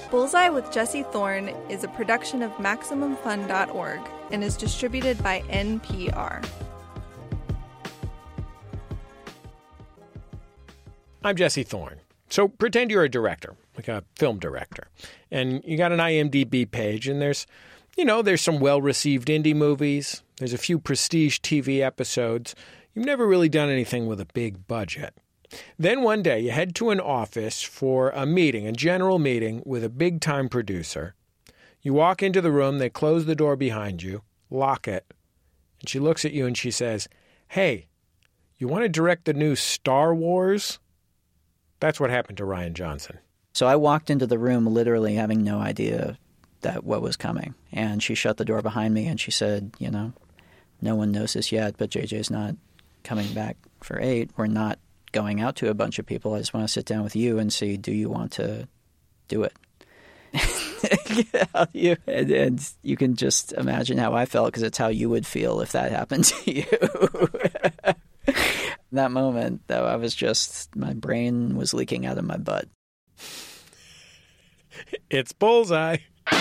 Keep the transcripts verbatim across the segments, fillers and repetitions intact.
Bullseye with Jesse Thorne is a production of Maximum Fun dot org and is distributed by N P R. I'm Jesse Thorne. So pretend you're a director, like a film director, and you got an I M D B page, and there's, you know, there's some well-received indie movies, there's a few prestige T V episodes. You've never really done anything with a big budget. Then one day you head to an office for a meeting, a general meeting with a big-time producer. You walk into the room, they close the door behind you, lock it, and she looks at you and she says, "Hey, you want to direct the new Star Wars?" That's what happened to Rian Johnson. So I walked into the room literally having no idea that what was coming. And she shut the door behind me and she said, you know, no one knows this yet, but J J's not coming back for eight. We're not going out to a bunch of people. I just want to sit down with you and see, do you want to do it? you, and, and you can just imagine how I felt, because it's how you would feel if that happened to you. That moment, though, I was just, my brain was leaking out of my butt. It's Bullseye.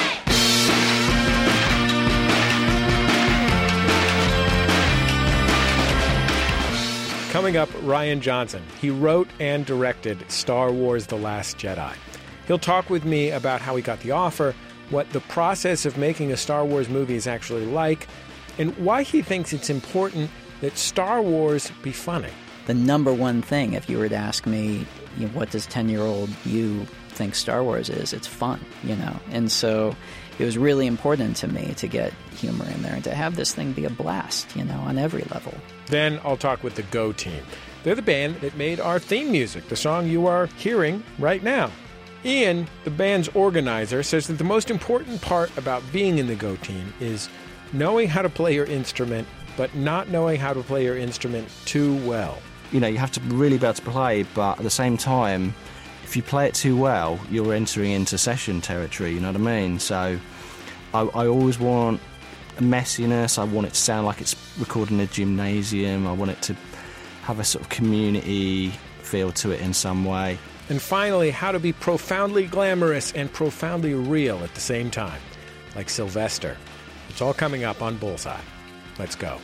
Coming up, Rian Johnson. He wrote and directed Star Wars: The Last Jedi. He'll talk with me about how he got the offer, what the process of making a Star Wars movie is actually like, and why he thinks it's important that Star Wars be funny. The number one thing, if you were to ask me, you know, what does ten-year-old you think Star Wars is, it's fun, you know. And so it was really important to me to get humor in there and to have this thing be a blast, you know, on every level. Then I'll talk with the Go Team. They're the band that made our theme music, the song you are hearing right now. Ian, the band's organizer, says that the most important part about being in the Go Team is knowing how to play your instrument, but not knowing how to play your instrument too well. You know, you have to really be able to play, but at the same time, if you play it too well, you're entering into session territory, you know what I mean? So I, I always want a messiness. I want it to sound like it's recorded in a gymnasium. I want it to have a sort of community feel to it in some way. And finally, how to be profoundly glamorous and profoundly real at the same time, like Sylvester. It's all coming up on Bullseye. Let's go.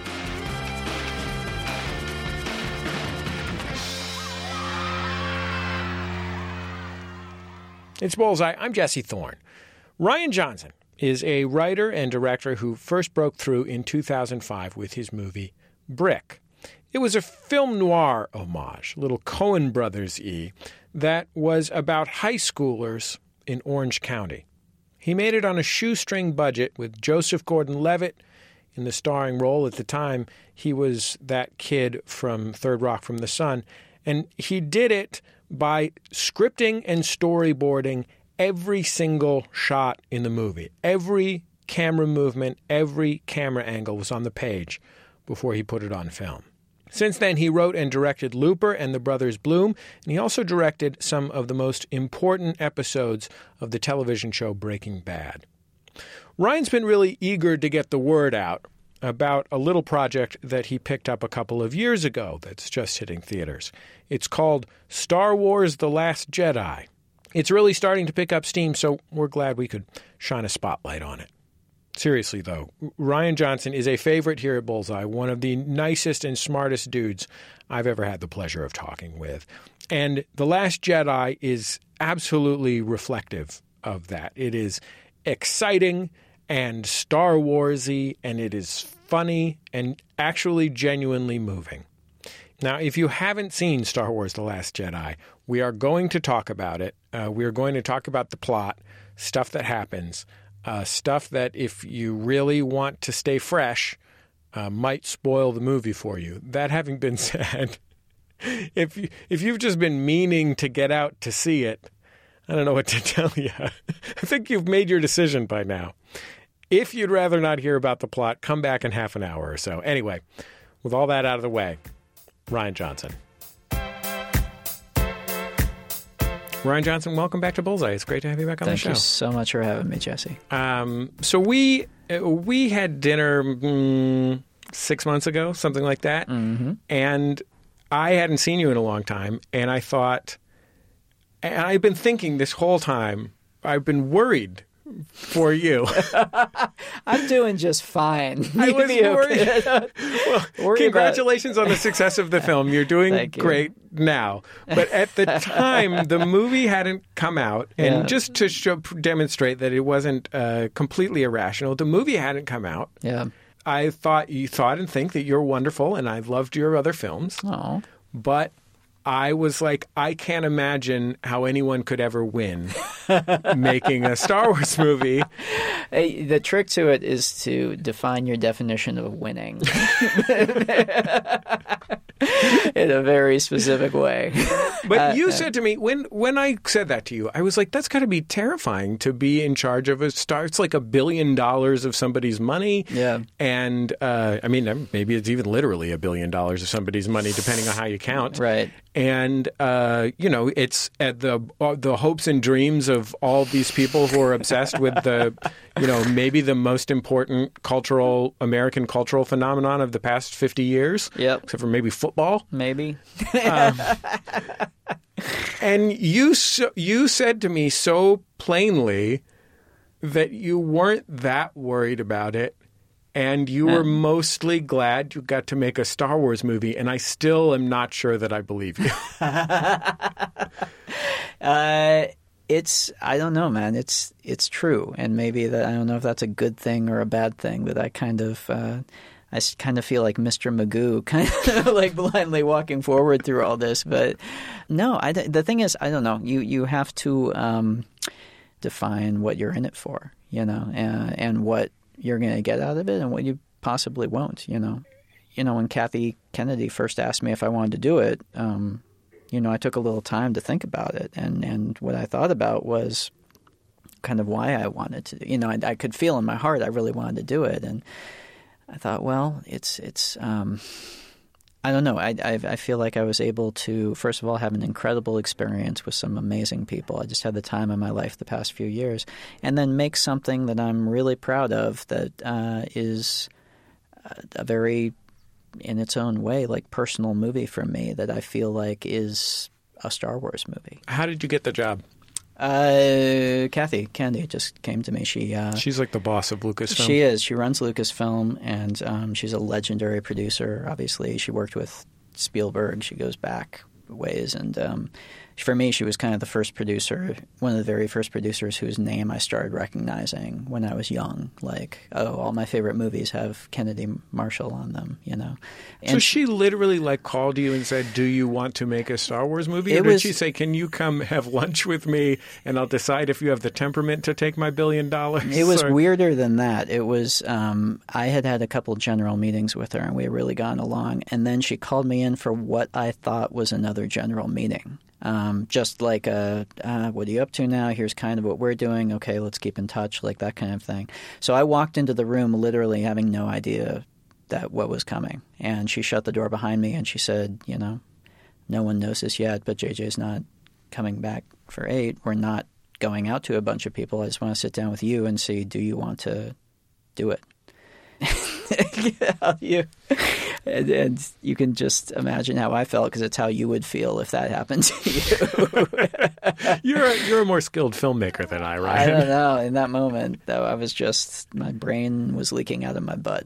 It's Bullseye. I'm Jesse Thorne. Rian Johnson is a writer and director who first broke through in two thousand five with his movie Brick. It was a film noir homage, a little Coen Brothers-y, that was about high schoolers in Orange County. He made it on a shoestring budget with Joseph Gordon-Levitt in the starring role. At the time, he was that kid from Third Rock from the Sun. And he did it by scripting and storyboarding every single shot in the movie. Every camera movement, every camera angle was on the page before he put it on film. Since then, he wrote and directed Looper and The Brothers Bloom, and he also directed some of the most important episodes of the television show Breaking Bad. Rian's been really eager to get the word out about a little project that he picked up a couple of years ago that's just hitting theaters. It's called Star Wars: The Last Jedi. It's really starting to pick up steam, so we're glad we could shine a spotlight on it. Seriously, though, Rian Johnson is a favorite here at Bullseye, one of the nicest and smartest dudes I've ever had the pleasure of talking with. And The Last Jedi is absolutely reflective of that. It is exciting and Star Wars-y, and it is funny and actually genuinely moving. Now, if you haven't seen Star Wars: The Last Jedi, we are going to talk about it. Uh, we are going to talk about the plot, stuff that happens, uh, stuff that if you really want to stay fresh, uh, might spoil the movie for you. That having been said, if you, if you've just been meaning to get out to see it, I don't know what to tell you. I think you've made your decision by now. If you'd rather not hear about the plot, come back in half an hour or so. Anyway, with all that out of the way, Rian Johnson. Rian Johnson, welcome back to Bullseye. It's great to have you back on Thank the show. Thank you so much for having me, Jesse. Um, so we we had dinner mm, six months ago, something like that, mm-hmm. and I hadn't seen you in a long time, and I thought, and I've been thinking this whole time I've been worried for you. I'm doing just fine. I was Maybe worried. okay. Well, Worry congratulations on the success of the film. You're doing Thank you. great now. But at the time, the movie hadn't come out. And Yeah. just to show, demonstrate that it wasn't uh, completely irrational, the movie hadn't come out. Yeah. I thought you thought and think that you're wonderful, and I loved your other films. Oh. But I was like, I can't imagine how anyone could ever win making a Star Wars movie. Hey, the trick to it is to define your definition of winning in a very specific way. But Uh, you said to me, when when I said that to you, I was like, that's got to be terrifying to be in charge of a star. It's like a billion dollars of somebody's money. Yeah. And, uh, I mean, maybe it's even literally a billion dollars of somebody's money, depending on how you count. Right. And, uh, you know, it's at the uh, the hopes and dreams of all these people who are obsessed with the, you know, maybe the most important cultural, American cultural phenomenon of the past fifty years. Yep. Except for maybe football. Maybe. And you so, you said to me so plainly that you weren't that worried about it, and you were mostly glad you got to make a Star Wars movie, and I still am not sure that I believe you. Uh, it's I don't know, man. It's it's true, and maybe that I don't know if that's a good thing or a bad thing. That I kind of uh, I s- kind of feel like Mister Magoo, kind of like blindly walking forward through all this. But no, I, the thing is, I don't know. You you have to um, define what you're in it for, you know, and, and what you're going to get out of it, and what you possibly won't, you know. You know, when Kathy Kennedy first asked me if I wanted to do it. Um, You know, I took a little time to think about it, and, and what I thought about was kind of why I wanted to. You know, I, I could feel in my heart I really wanted to do it, and I thought, well, it's it's. Um, I don't know. I, I I feel like I was able to, first of all, have an incredible experience with some amazing people. I just had the time of my life the past few years, and then make something that I'm really proud of that uh, is a, a very, in its own way, like personal movie for me that I feel like is a Star Wars movie. How did you get the job? Uh, Kathy Kennedy just came to me. She uh, She's like the boss of Lucasfilm. She is. She runs Lucasfilm, and um, she's a legendary producer. Obviously, she worked with Spielberg. She goes back ways, and um, for me, she was kind of the first producer, one of the very first producers whose name I started recognizing when I was young. Like, oh, all my favorite movies have Kennedy Marshall on them, you know. And so she literally like called you and said, "Do you want to make a Star Wars movie?" Or It did was- she say, "Can you come have lunch with me, and I'll decide if you have the temperament to take my billion dollars"? It was Or- weirder than that. It was um, I had had a couple general meetings with her, and we had really gotten along. And then she called me in for what I thought was another general meeting. Um, just like, a, uh, what are you up to now? Here's kind of what we're doing. Okay, let's keep in touch, like that kind of thing. So I walked into the room literally having no idea that what was coming. And she shut the door behind me and she said, you know, no one knows this yet, but J J's not coming back for eight. We're not going out to a bunch of people. I just want to sit down with you and see, do you want to do it? you, and, and you can just imagine how I felt, because it's how you would feel if that happened to you. You're a, you're a more skilled filmmaker than I, I Ryan. don't know. In that moment, though, I was just, my brain was leaking out of my butt.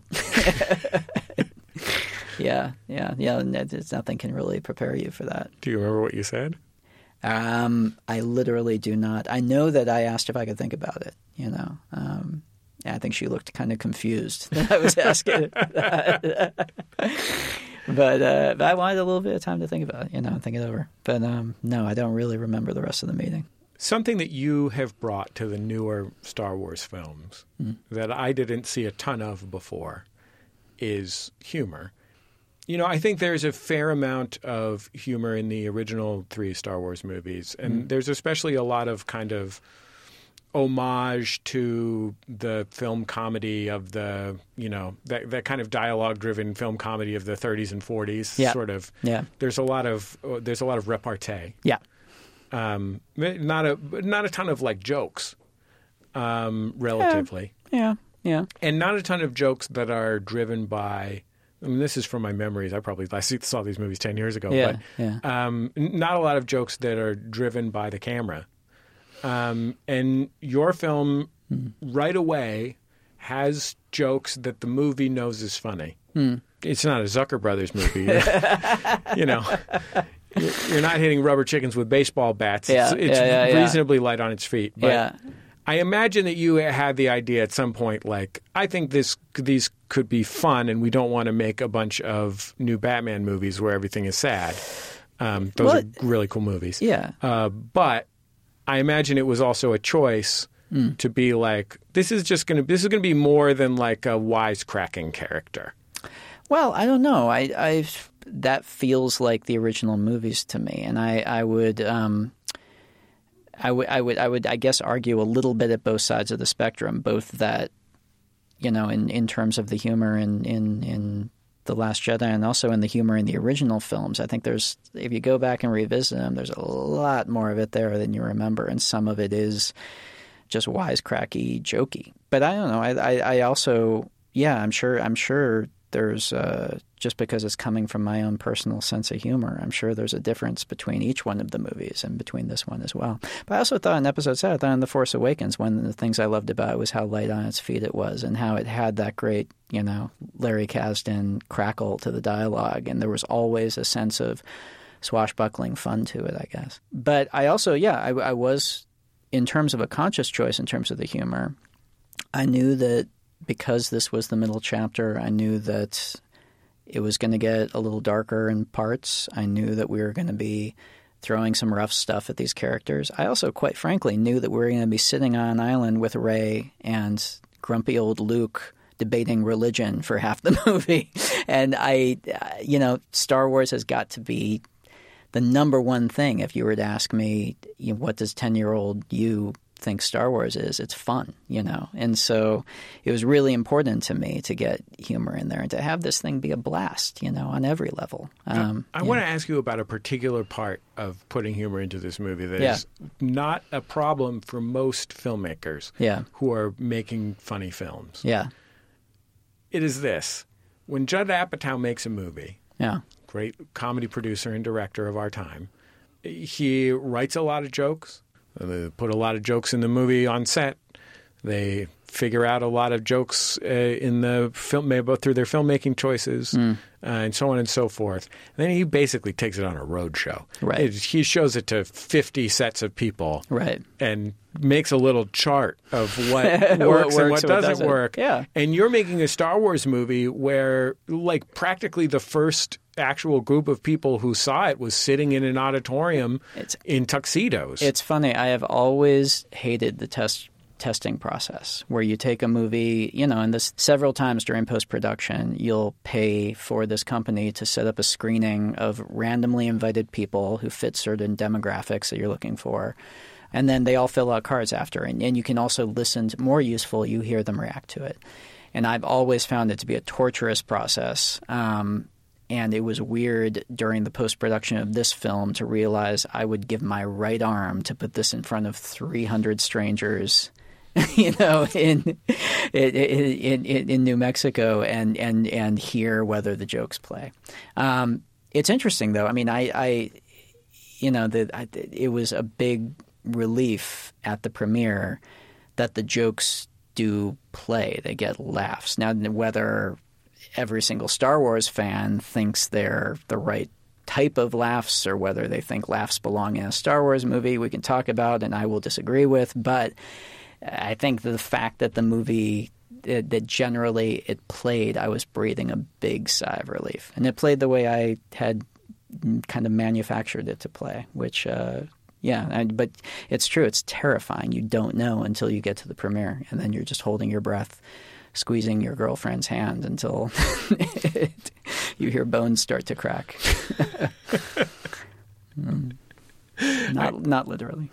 yeah, yeah, yeah. And it's, nothing can really prepare you for that. Do you remember what you said? Um, I literally do not. I know that I asked if I could think about it, you know. Um, I think she looked kind of confused that I was asking that. But, uh, but I wanted a little bit of time to think about it, you know, and think it over. But um, no, I don't really remember the rest of the meeting. Something that you have brought to the newer Star Wars films Mm. that I didn't see a ton of before is humor. You know, I think there's a fair amount of humor in the original three Star Wars movies, and Mm. there's especially a lot of kind of homage to the film comedy of the, you know, that that kind of dialogue-driven film comedy of the thirties and forties. Yeah. Sort of. Yeah. There's a lot of there's a lot of repartee. Yeah. Um, not a not a ton of like jokes, um, relatively, Yeah. Yeah. and not a ton of jokes that are driven by. I mean, this is from my memories. I probably I see- saw these movies ten years ago, Yeah. but Yeah. um, n- not a lot of jokes that are driven by the camera. Um, and your film mm. right away has jokes that the movie knows is funny. Mm. It's not a Zucker Brothers movie. You know, you're not hitting rubber chickens with baseball bats. Yeah, it's it's yeah, yeah, reasonably yeah. light on its feet. But yeah. I imagine that you had the idea at some point, like, I think this these could be fun, and we don't want to make a bunch of new Batman movies where everything is sad. Um, those well, are really cool movies. Yeah. Uh, but I imagine it was also a choice mm. to be like, this is just going to this is going to be more than like a wisecracking character. Well, I don't know. I I've, that feels like the original movies to me, and I I would. Um, I would, I would, I would, I guess, argue a little bit at both sides of the spectrum. Both that, you know, in, in terms of the humor in, in in The Last Jedi, and also in the humor in the original films. I think there's, if you go back and revisit them, there's a lot more of it there than you remember, and some of it is just wisecracky, jokey. But I don't know. I, I, I also, yeah, I'm sure, I'm sure. There's uh, just because it's coming from my own personal sense of humor, I'm sure there's a difference between each one of the movies and between this one as well. But I also thought in Episode seven, I thought in The Force Awakens, one of the things I loved about it was how light on its feet it was and how it had that great, you know, Larry Kasdan crackle to the dialogue. And there was always a sense of swashbuckling fun to it, I guess. But I also, yeah, I, I was, in terms of a conscious choice in terms of the humor, I knew that because this was the middle chapter, I knew that it was going to get a little darker in parts. I knew that we were going to be throwing some rough stuff at these characters. I also, quite frankly, knew that we were going to be sitting on an island with Rey and grumpy old Luke debating religion for half the movie. And I, you know, Star Wars has got to be the number one thing. If you were to ask me, you know, what does ten-year-old you think Star Wars is, it's fun, you know. And so it was really important to me to get humor in there and to have this thing be a blast, you know, on every level. Um, I, I want to ask you about a particular part of putting humor into this movie that yeah. is not a problem for most filmmakers yeah. who are making funny films. Yeah. It is this. When Judd Apatow makes a movie, yeah. great comedy producer and director of our time, he writes a lot of jokes. They put a lot of jokes in the movie on set. They figure out a lot of jokes uh, in the film, maybe through their filmmaking choices, mm. uh, and so on and so forth. And then he basically takes it on a road show. Right. It, he shows it to fifty sets of people. Right. And makes a little chart of what works, what works and what and doesn't, doesn't work. Yeah. And you're making a Star Wars movie where, like, practically the first actual group of people who saw it was sitting in an auditorium it's, in tuxedos. It's funny. I have always hated the test testing process where you take a movie, you know, and this several times during post-production, you'll pay for this company to set up a screening of randomly invited people who fit certain demographics that you're looking for. And then they all fill out cards after. And, and you can also listen to, more useful, you hear them react to it. And I've always found it to be a torturous process. Um, and it was weird during the post-production of this film to realize I would give my right arm to put this in front of three hundred strangers, you know, in in, in in New Mexico and, and, and hear whether the jokes play. Um, it's interesting, though. I mean, I, I you know, the, I, it was a big relief at the premiere that the jokes do play. They get laughs. Now, whether every single Star Wars fan thinks they're the right type of laughs or whether they think laughs belong in a Star Wars movie, we can talk about, and I will disagree with. But I think the fact that the movie, it, that generally it played, I was breathing a big sigh of relief. And it played the way I had kind of manufactured it to play, which uh, yeah, I, but it's true. It's terrifying. You don't know until you get to the premiere, and then you're just holding your breath, squeezing your girlfriend's hand until it, you hear bones start to crack. mm. Not, I, not literally.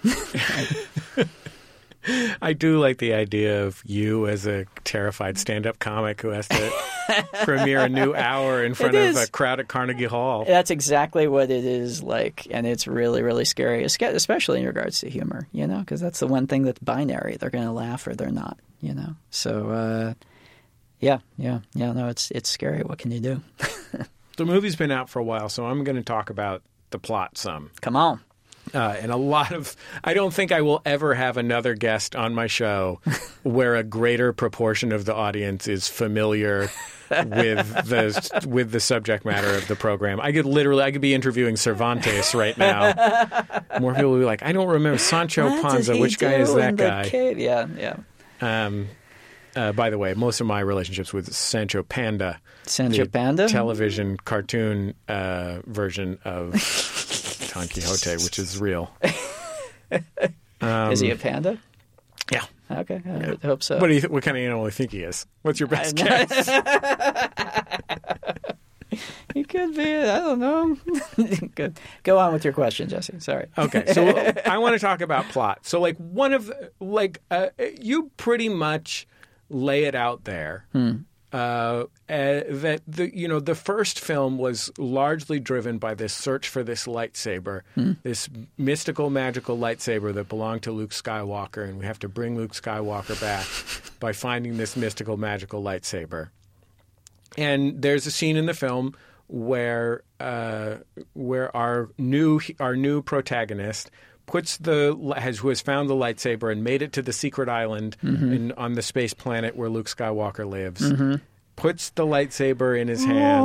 I do like the idea of you as a terrified stand-up comic who has to premiere a new hour in front of a crowd at Carnegie Hall. That's exactly what it is like, and it's really, really scary, especially in regards to humor, you know, because that's the one thing that's binary. They're going to laugh or they're not, you know. So, uh, yeah, yeah, yeah, no, it's it's scary. What can you do? The movie's been out for a while, so I'm going to talk about the plot some. Come on. Uh, and a lot of, I don't think I will ever have another guest on my show where a greater proportion of the audience is familiar with the with the subject matter of the program. I could literally, I could be interviewing Cervantes right now. More people will be like, I don't remember Sancho What Panza. did he Which guy do is that in the guy? cave? Yeah, yeah. Um, uh, by the way, most of my relationships with Sancho Panda, Sancho the Panda? television cartoon uh, version of Don Quixote, which is real. Um, is he a panda? Yeah. Okay, I would hope so. What do you? Th- what kind of animal do you think he is? What's your best guess? He could be. I don't know. Good. Go on with your question, Jesse. Sorry. Okay, so I want to talk about plot. So, like, one of the, like uh, you pretty much lay it out there. Hmm. Uh, uh, that the you know the first film was largely driven by this search for this lightsaber, Hmm. this mystical, magical lightsaber that belonged to Luke Skywalker, and we have to bring Luke Skywalker back by finding this mystical, magical lightsaber. And there's a scene in the film where uh, where our new our new protagonist puts the has who has found the lightsaber and made it to the secret island Mm-hmm. in, on the space planet where Luke Skywalker lives. Mm-hmm. Puts the lightsaber in his hand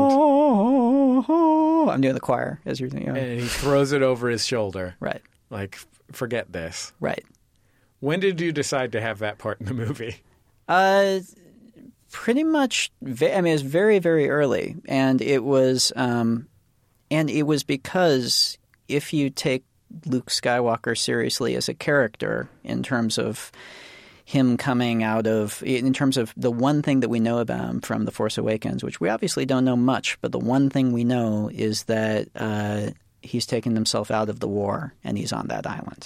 Oh, I'm doing the choir as you're thinking. and he throws it over his shoulder. Right, Like, forget this. right. When did you decide to have that part in the movie? Uh, pretty much. ve- I mean, it was very, very early, and it was, um, and it was because if you take Luke Skywalker seriously as a character in terms of him coming out of, in terms of the one thing that we know about him from The Force Awakens, which we obviously don't know much, but the one thing we know is that uh, he's taken himself out of the war and he's on that island.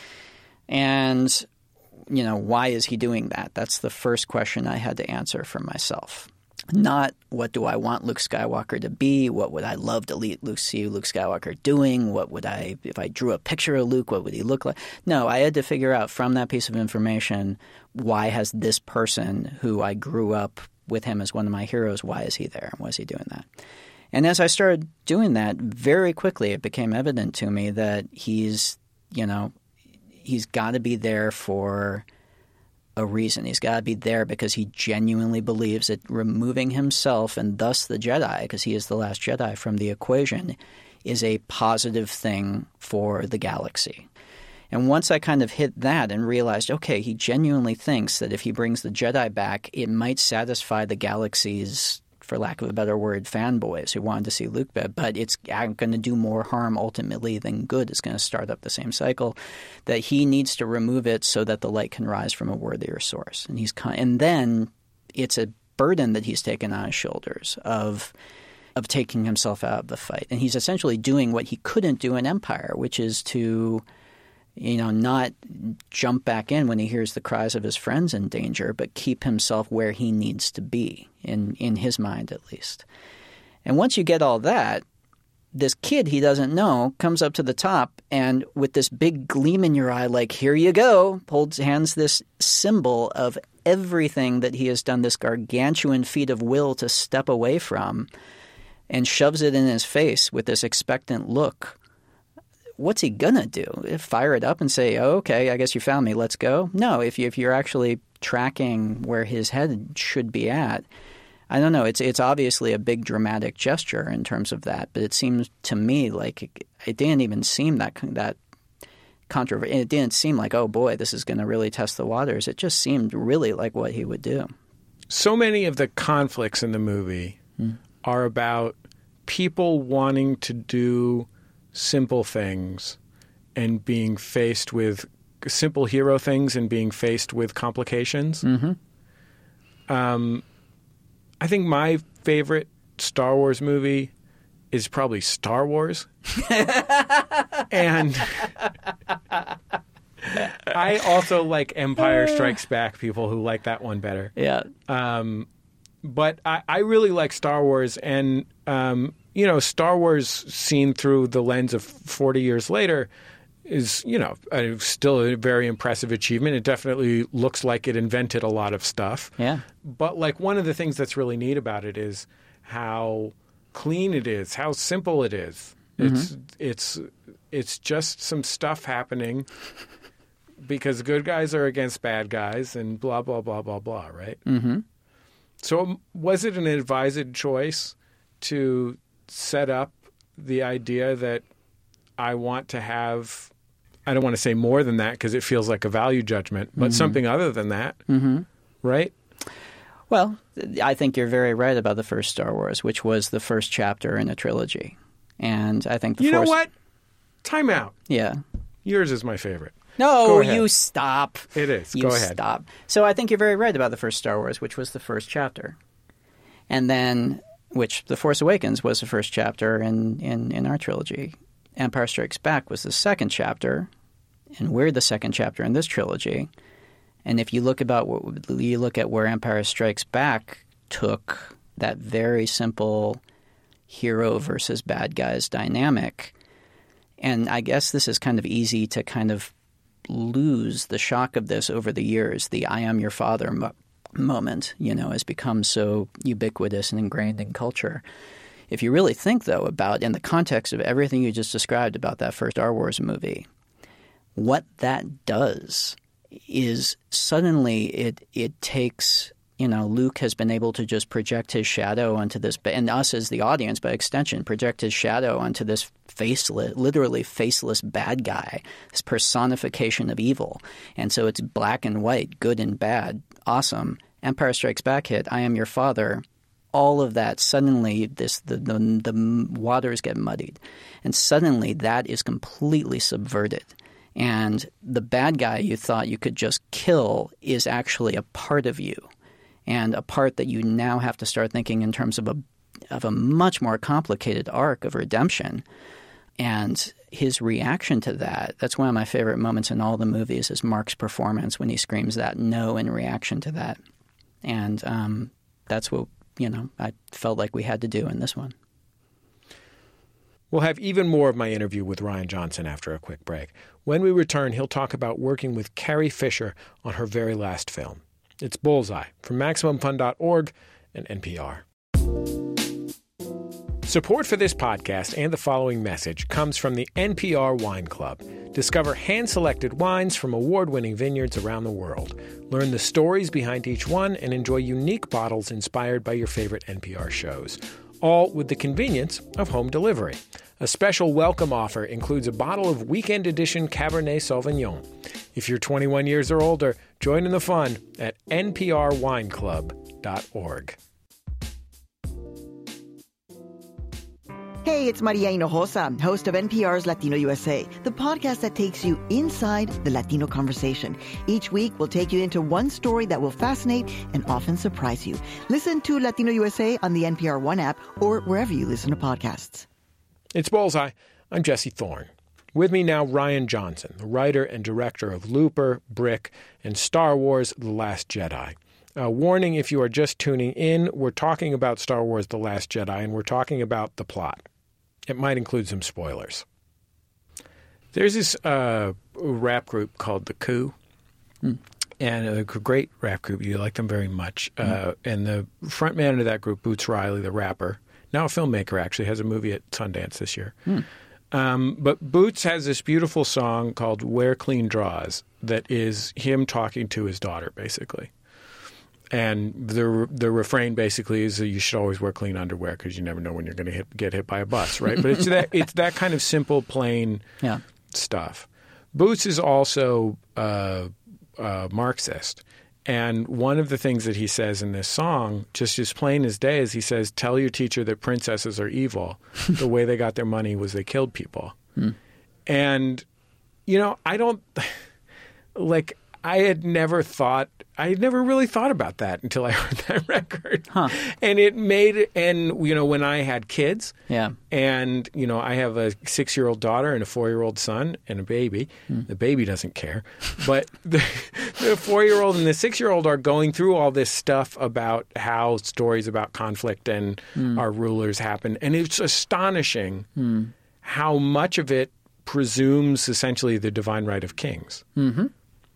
And, you know, why is he doing that? That's the first question I had to answer for myself. Not what do I want Luke Skywalker to be? What would I love to Luke, see Luke Skywalker doing? What would I, if I drew a picture of Luke, what would he look like? No, I had to figure out from that piece of information, why has this person who I grew up with him as one of my heroes, why is he there? Why is he doing that? And as I started doing that, very quickly it became evident to me that he's, you know, he's got to be there for a reason. He's got to be there because he genuinely believes that removing himself and thus the Jedi, because he is the last Jedi, from the equation is a positive thing for the galaxy. And once I kind of hit that and realized, okay, he genuinely thinks that if he brings the Jedi back, it might satisfy the galaxy's, for lack of a better word, fanboys who wanted to see Luke back, but it's going to do more harm ultimately than good. It's going to start up the same cycle, that he needs to remove it so that the light can rise from a worthier source. And he's and then it's a burden that he's taken on his shoulders of of taking himself out of the fight. And he's essentially doing what he couldn't do in Empire, which is to, you know, not jump back in when he hears the cries of his friends in danger, but keep himself where he needs to be, in, in his mind at least. And once you get all that, this kid he doesn't know comes up to the top and with this big gleam in your eye, like, here you go, holds hands this symbol of everything that he has done, this gargantuan feat of will to step away from, and shoves it in his face with this expectant look. What's he gonna do? Fire it up and say, oh, okay, I guess you found me, let's go? No, if, you, if you're actually tracking where his head should be at, I don't know. It's it's obviously a big dramatic gesture in terms of that, but it seems to me like it, it didn't even seem that that controversial. It didn't seem like, oh boy, this is going to really test the waters. It just seemed really like what he would do. So many of the conflicts in the movie hmm. are about people wanting to do simple things and being faced with simple hero things and being faced with complications. Mm-hmm. Um. I think my favorite Star Wars movie is probably Star Wars. And I also like Empire Strikes Back, people who like that one better. Yeah. Um, but I, I really like Star Wars. And, um, you know, Star Wars seen through the lens of forty years later is, you know, a, still a very impressive achievement. It definitely looks like it invented a lot of stuff. Yeah. But, like, one of the things that's really neat about it is how clean it is, how simple it is. Mm-hmm. It's it's it's just some stuff happening because good guys are against bad guys and blah, blah, blah, blah, blah, right? Mm-hmm. So was it an advised choice to set up the idea that I want to have, I don't want to say more than that because it feels like a value judgment, but mm-hmm. something other than that, mm-hmm. right? Well, I think you're very right about the first Star Wars, which was the first chapter in a trilogy. And I think the You Force... know what? Time out. Yeah. Yours is my favorite. No, you stop. It is. You Go ahead. Stop. So I think you're very right about the first Star Wars, which was the first chapter. And then, which The Force Awakens was the first chapter in, in, in our trilogy. Empire Strikes Back was the second chapter, and we're the second chapter in this trilogy. And if you look about what you look at where Empire Strikes Back took that very simple hero versus bad guys dynamic, and I guess this is kind of easy to kind of lose the shock of this over the years. The "I am your father" mo- moment, you know, has become so ubiquitous and ingrained in culture. If you really think, though, about in the context of everything you just described about that first Star Wars movie, what that does is suddenly it it takes, you know, Luke has been able to just project his shadow onto this, and us as the audience, by extension, project his shadow onto this faceless, literally faceless bad guy, this personification of evil. And so it's black and white, good and bad, awesome. Empire Strikes Back hit, I am your father. All of that, suddenly this the, the, the waters get muddied. And suddenly that is completely subverted. And the bad guy you thought you could just kill is actually a part of you, and a part that you now have to start thinking in terms of a of a much more complicated arc of redemption. And his reaction to that, that's one of my favorite moments in all the movies, is Mark's performance when he screams that no in reaction to that. And um, that's what, you know, I felt like we had to do in this one. We'll have even more of my interview with Rian Johnson after a quick break. When we return, he'll talk about working with Carrie Fisher on her very last film. It's Bullseye from Maximum Fun dot org and N P R. Support for this podcast and the following message comes from the N P R Wine Club. Discover hand-selected wines from award-winning vineyards around the world. Learn the stories behind each one and enjoy unique bottles inspired by your favorite N P R shows. All with the convenience of home delivery. A special welcome offer includes a bottle of Weekend Edition Cabernet Sauvignon. If you're twenty-one years or older, join in the fun at N P R wine club dot org. Hey, it's Maria Hinojosa, host of N P R's Latino U S A, the podcast that takes you inside the Latino conversation. Each week, we'll take you into one story that will fascinate and often surprise you. Listen to Latino U S A on the N P R One app or wherever you listen to podcasts. It's Bullseye. I'm Jesse Thorne. With me now, Rian Johnson, the writer and director of Looper, Brick, and Star Wars The Last Jedi. Uh, warning, if you are just tuning in, we're talking about Star Wars The Last Jedi, and we're talking about the plot. It might include some spoilers. There's this uh, rap group called The Coup, mm. and a great rap group. You like them very much. Mm. Uh, and the front man of that group, Boots Riley, the rapper, now a filmmaker, actually, has a movie at Sundance this year. Mm. Um, but Boots has this beautiful song called Wear Clean Draws that is him talking to his daughter, basically. And the the refrain basically is that you should always wear clean underwear because you never know when you're going to hit, get hit by a bus, right? But it's that it's that kind of simple, plain yeah. stuff. Boots is also uh, uh, Marxist. And one of the things that he says in this song, just as plain as day, is he says, tell your teacher that princesses are evil. The way they got their money was they killed people. Hmm. And, you know, I don't – like I had never thought – I had never really thought about that until I heard that record. Huh. And it made – and, you know, when I had kids yeah. and, you know, I have a six-year-old daughter and a four-year-old son and a baby. Hmm. The baby doesn't care. But the, the four-year-old and the six-year-old are going through all this stuff about how stories about conflict and hmm. our rulers happen. And it's astonishing hmm. how much of it presumes essentially the divine right of kings. Mm-hmm.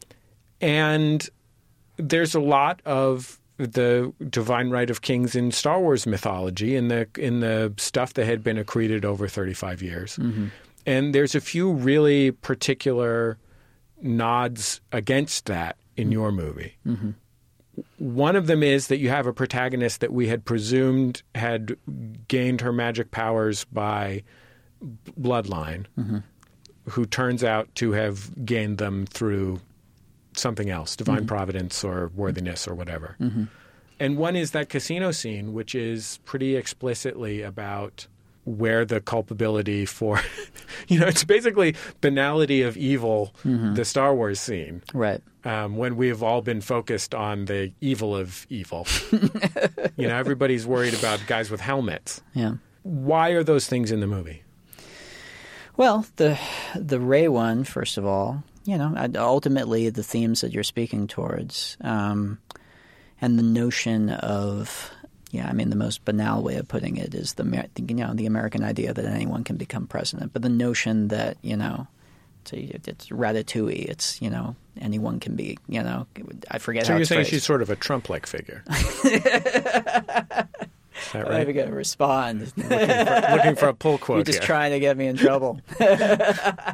And there's a lot of the divine right of kings in Star Wars mythology, in the in the stuff that had been accreted over thirty-five years. Mm-hmm. And there's a few really particular nods against that in mm-hmm. your movie. Mm-hmm. One of them is that you have a protagonist that we had presumed had gained her magic powers by bloodline, mm-hmm. who turns out to have gained them through something else, divine mm-hmm. providence or worthiness or whatever. Mm-hmm. And one is that casino scene, which is pretty explicitly about where the culpability for, you know, it's basically banality of evil, mm-hmm. the Star Wars scene. Right. Um, when we have all been focused on the evil of evil. You know, everybody's worried about guys with helmets. Yeah. Why are those things in the movie? Well, the the Rey one, first of all, you know, ultimately the themes that you're speaking towards, um, and the notion of... Yeah, I mean, the most banal way of putting it is the you know the American idea that anyone can become president, but the notion that you know it's, it's ratatouille, it's you know anyone can be you know I forget. So how you're it's saying phrased. She's sort of a Trump-like figure. Is that right? I'm never going to respond. looking, for, looking for a pull quote. You're just here. trying to get me in trouble. uh,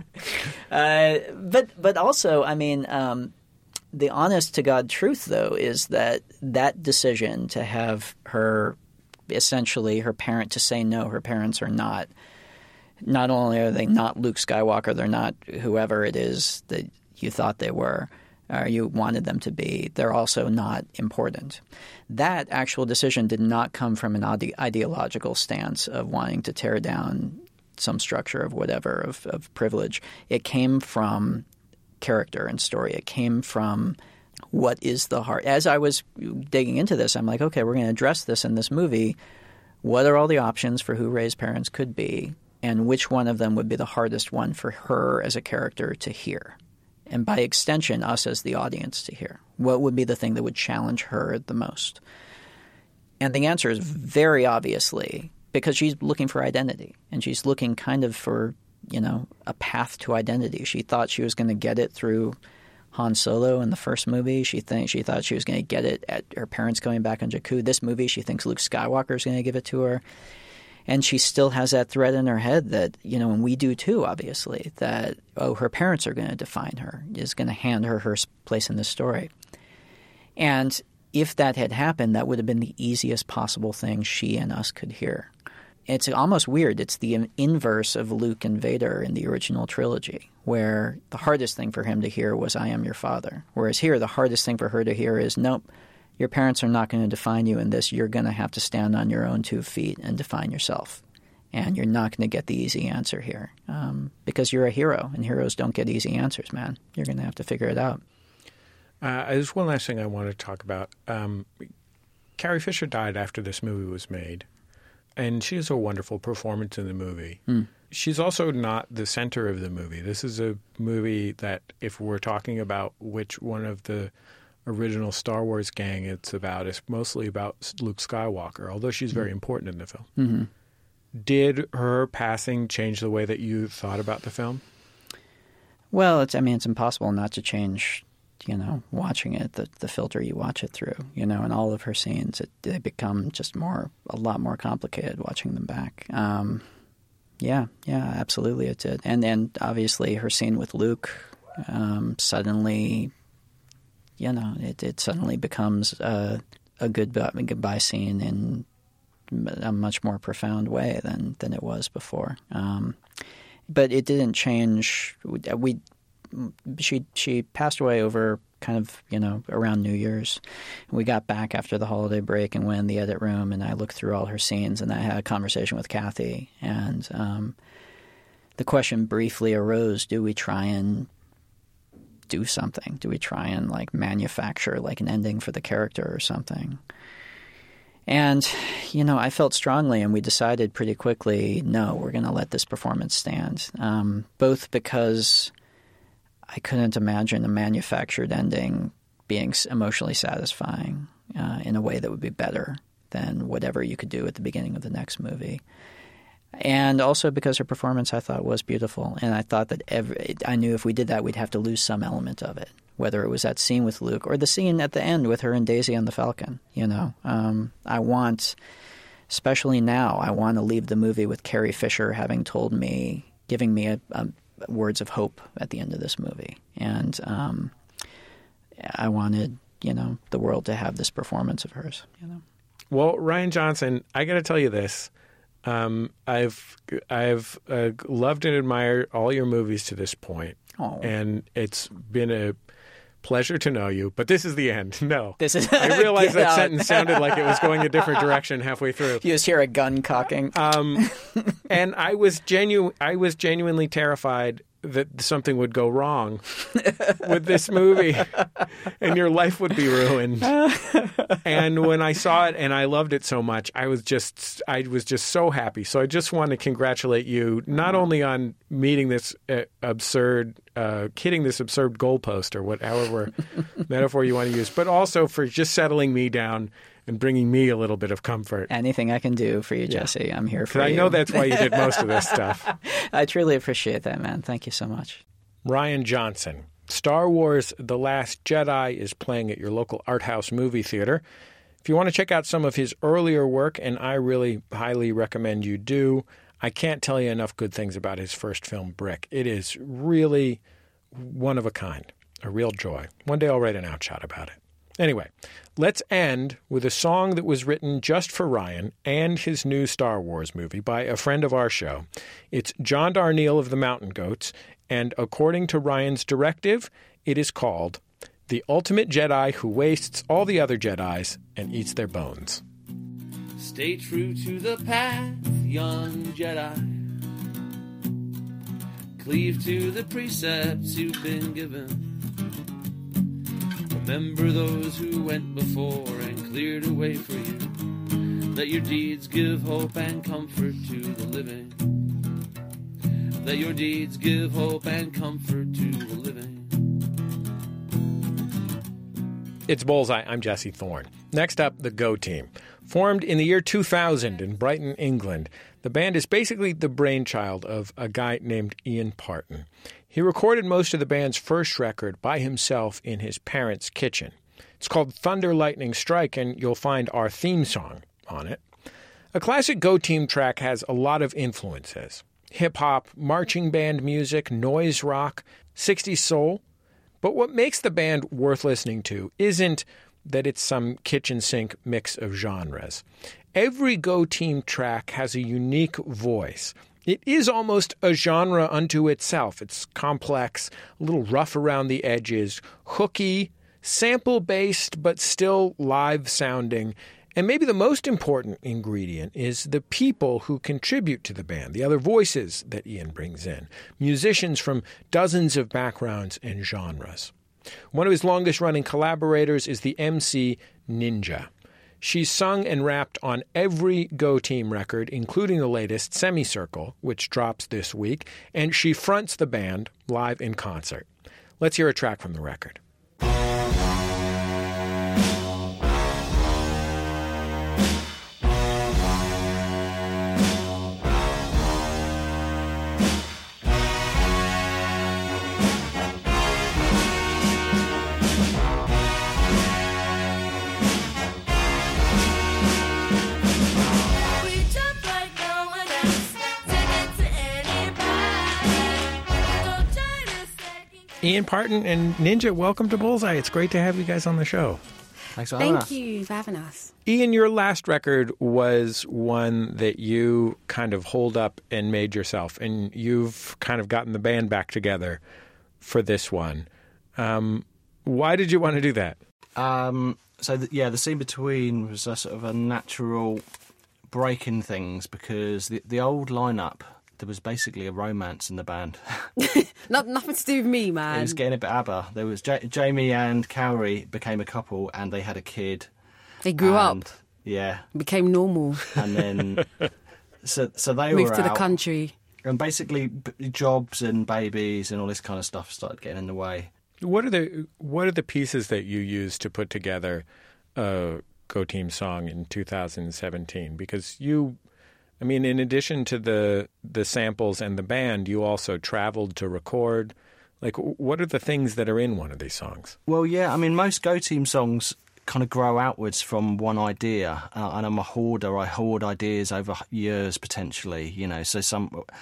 but but also, I mean. Um, The honest-to-God truth, though, is that that decision to have her, essentially her parent, to say no, her parents are not, not only are they not Luke Skywalker, they're not whoever it is that you thought they were, or you wanted them to be, they're also not important. That actual decision did not come from an ide- ideological stance of wanting to tear down some structure of whatever, of, of privilege. It came from character and story. It came from what is the heart. As I was digging into this, I'm like, okay, we're going to address this in this movie. What are all the options for who Rey's parents could be, and which one of them would be the hardest one for her as a character to hear? And by extension, us as the audience to hear. What would be the thing that would challenge her the most? And the answer is very obviously because she's looking for identity, and she's looking kind of for you know, a path to identity. She thought she was going to get it through Han Solo in the first movie. She think she thought she was going to get it at her parents going back on Jakku. This movie, she thinks Luke Skywalker is going to give it to her. And she still has that thread in her head that, you know, and we do too, obviously, that, oh, her parents are going to define her, is going to hand her her place in this story. And if that had happened, that would have been the easiest possible thing she and us could hear. It's almost weird. It's the inverse of Luke and Vader in the original trilogy, where the hardest thing for him to hear was, I am your father. Whereas here, the hardest thing for her to hear is, nope, your parents are not going to define you in this. You're going to have to stand on your own two feet and define yourself. And you're not going to get the easy answer here um, because you're a hero, and heroes don't get easy answers, man. You're going to have to figure it out. Uh, there's one last thing I want to talk about. Um, Carrie Fisher died after this movie was made. And she has a wonderful performance in the movie. Mm. She's also not the center of the movie. This is a movie that, if we're talking about which one of the original Star Wars gang it's about, it's mostly about Luke Skywalker, although she's very mm. important in the film. Mm-hmm. Did her passing change the way that you thought about the film? Well, it's I mean, it's impossible not to change, you know, watching it, the, the filter you watch it through, you know, and all of her scenes, it, they become just more, a lot more complicated watching them back. Um, yeah, yeah, absolutely it did. And then obviously her scene with Luke um, suddenly, you know, it, it suddenly becomes a, a good a goodbye scene in a much more profound way than, than it was before. Um, but it didn't change. We She she passed away over kind of, you know, around New Year's. We got back after the holiday break and went in the edit room, and I looked through all her scenes, and I had a conversation with Kathy. And um, the question briefly arose, do we try and do something? Do we try and, like, manufacture, like, an ending for the character or something? And, you know, I felt strongly, and we decided pretty quickly, no, we're going to let this performance stand, um, both because I couldn't imagine a manufactured ending being emotionally satisfying uh, in a way that would be better than whatever you could do at the beginning of the next movie. And also because her performance, I thought, was beautiful. And I thought that every, I knew if we did that, we'd have to lose some element of it, whether it was that scene with Luke or the scene at the end with her and Daisy and the Falcon. You know, um, I want, especially now, I want to leave the movie with Carrie Fisher having told me, giving me a, a words of hope at the end of this movie. And um, I wanted, you know, the world to have this performance of hers, you know. Well, Rian Johnson, I got to tell you this. Um, I've I've uh, loved and admired all your movies to this point. Oh. And it's been a pleasure to know you. But this is the end. No. This is I realized that out. sentence sounded like it was going a different direction halfway through. You just hear a gun cocking. Um, and I was genu- I was genuinely terrified that something would go wrong with this movie and your life would be ruined. And when I saw it and I loved it so much, I was just I was just so happy. So I just want to congratulate you not only on meeting this uh, absurd, uh, hitting this absurd goalpost or what, however metaphor you want to use, but also for just settling me down and bringing me a little bit of comfort. Anything I can do for you, Jesse, I'm here for you. I know that's why you did most of this stuff. I truly appreciate that, man. Thank you so much. Rian Johnson. Star Wars The Last Jedi is playing at your local art house movie theater. If you want to check out some of his earlier work, and I really highly recommend you do, I can't tell you enough good things about his first film, Brick. It is really one of a kind, a real joy. One day I'll write an outshot about it. Anyway, let's end with a song that was written just for Rian and his new Star Wars movie by a friend of our show. It's John Darnielle of the Mountain Goats, and according to Rian's directive, it is called The Ultimate Jedi Who Wastes All the Other Jedis and Eats Their Bones. Stay true to the path, young Jedi. Cleave to the precepts you've been given. Remember those who went before and cleared a way for you. Let your deeds give hope and comfort to the living. Let your deeds give hope and comfort to the living. It's Bullseye. I'm Jesse Thorne. Next up, the Go Team. Formed in the year two thousand in Brighton, England, the band is basically the brainchild of a guy named Ian Parton. He recorded most of the band's first record by himself in his parents' kitchen. It's called Thunder, Lightning, Strike, and you'll find our theme song on it. A classic Go Team track has a lot of influences. Hip-hop, marching band music, noise rock, sixties soul. But what makes the band worth listening to isn't that it's some kitchen sink mix of genres. Every Go Team track has a unique voice. It is almost a genre unto itself. It's complex, a little rough around the edges, hooky, sample-based, but still live-sounding. And maybe the most important ingredient is the people who contribute to the band, the other voices that Ian brings in, musicians from dozens of backgrounds and genres. One of his longest-running collaborators is the M C Ninja. She's sung and rapped on every Go Team record, including the latest, Semicircle, which drops this week, and she fronts the band live in concert. Let's hear a track from the record. Ian Parton and Ninja, welcome to Bullseye. It's great to have you guys on the show. Thanks for having Thank us. you for having us. Ian, your last record was one that you kind of hold up and made yourself, and you've kind of gotten the band back together for this one. Um, why did you want to do that? Um, so, the, yeah, the scene between was a sort of a natural break in things because the, the old lineup, there was basically a romance in the band. Not nothing to do with me, man. It was getting a bit ABBA. There was J- Jamie and Cowrie became a couple, and they had a kid. They grew and, up, yeah, became normal, and then so so they moved were to the out, country. and basically b- jobs and babies and all this kind of stuff started getting in the way. What are the what are the pieces that you use to put together a Go Team song in two thousand seventeen? Because you, I mean, in addition to the the samples and the band, you also traveled to record. Like, what are the things that are in one of these songs? Well, yeah, I mean, most Go Team songs kind of grow outwards from one idea, uh, and I'm a hoarder. I hoard ideas over years, potentially, you know. So some,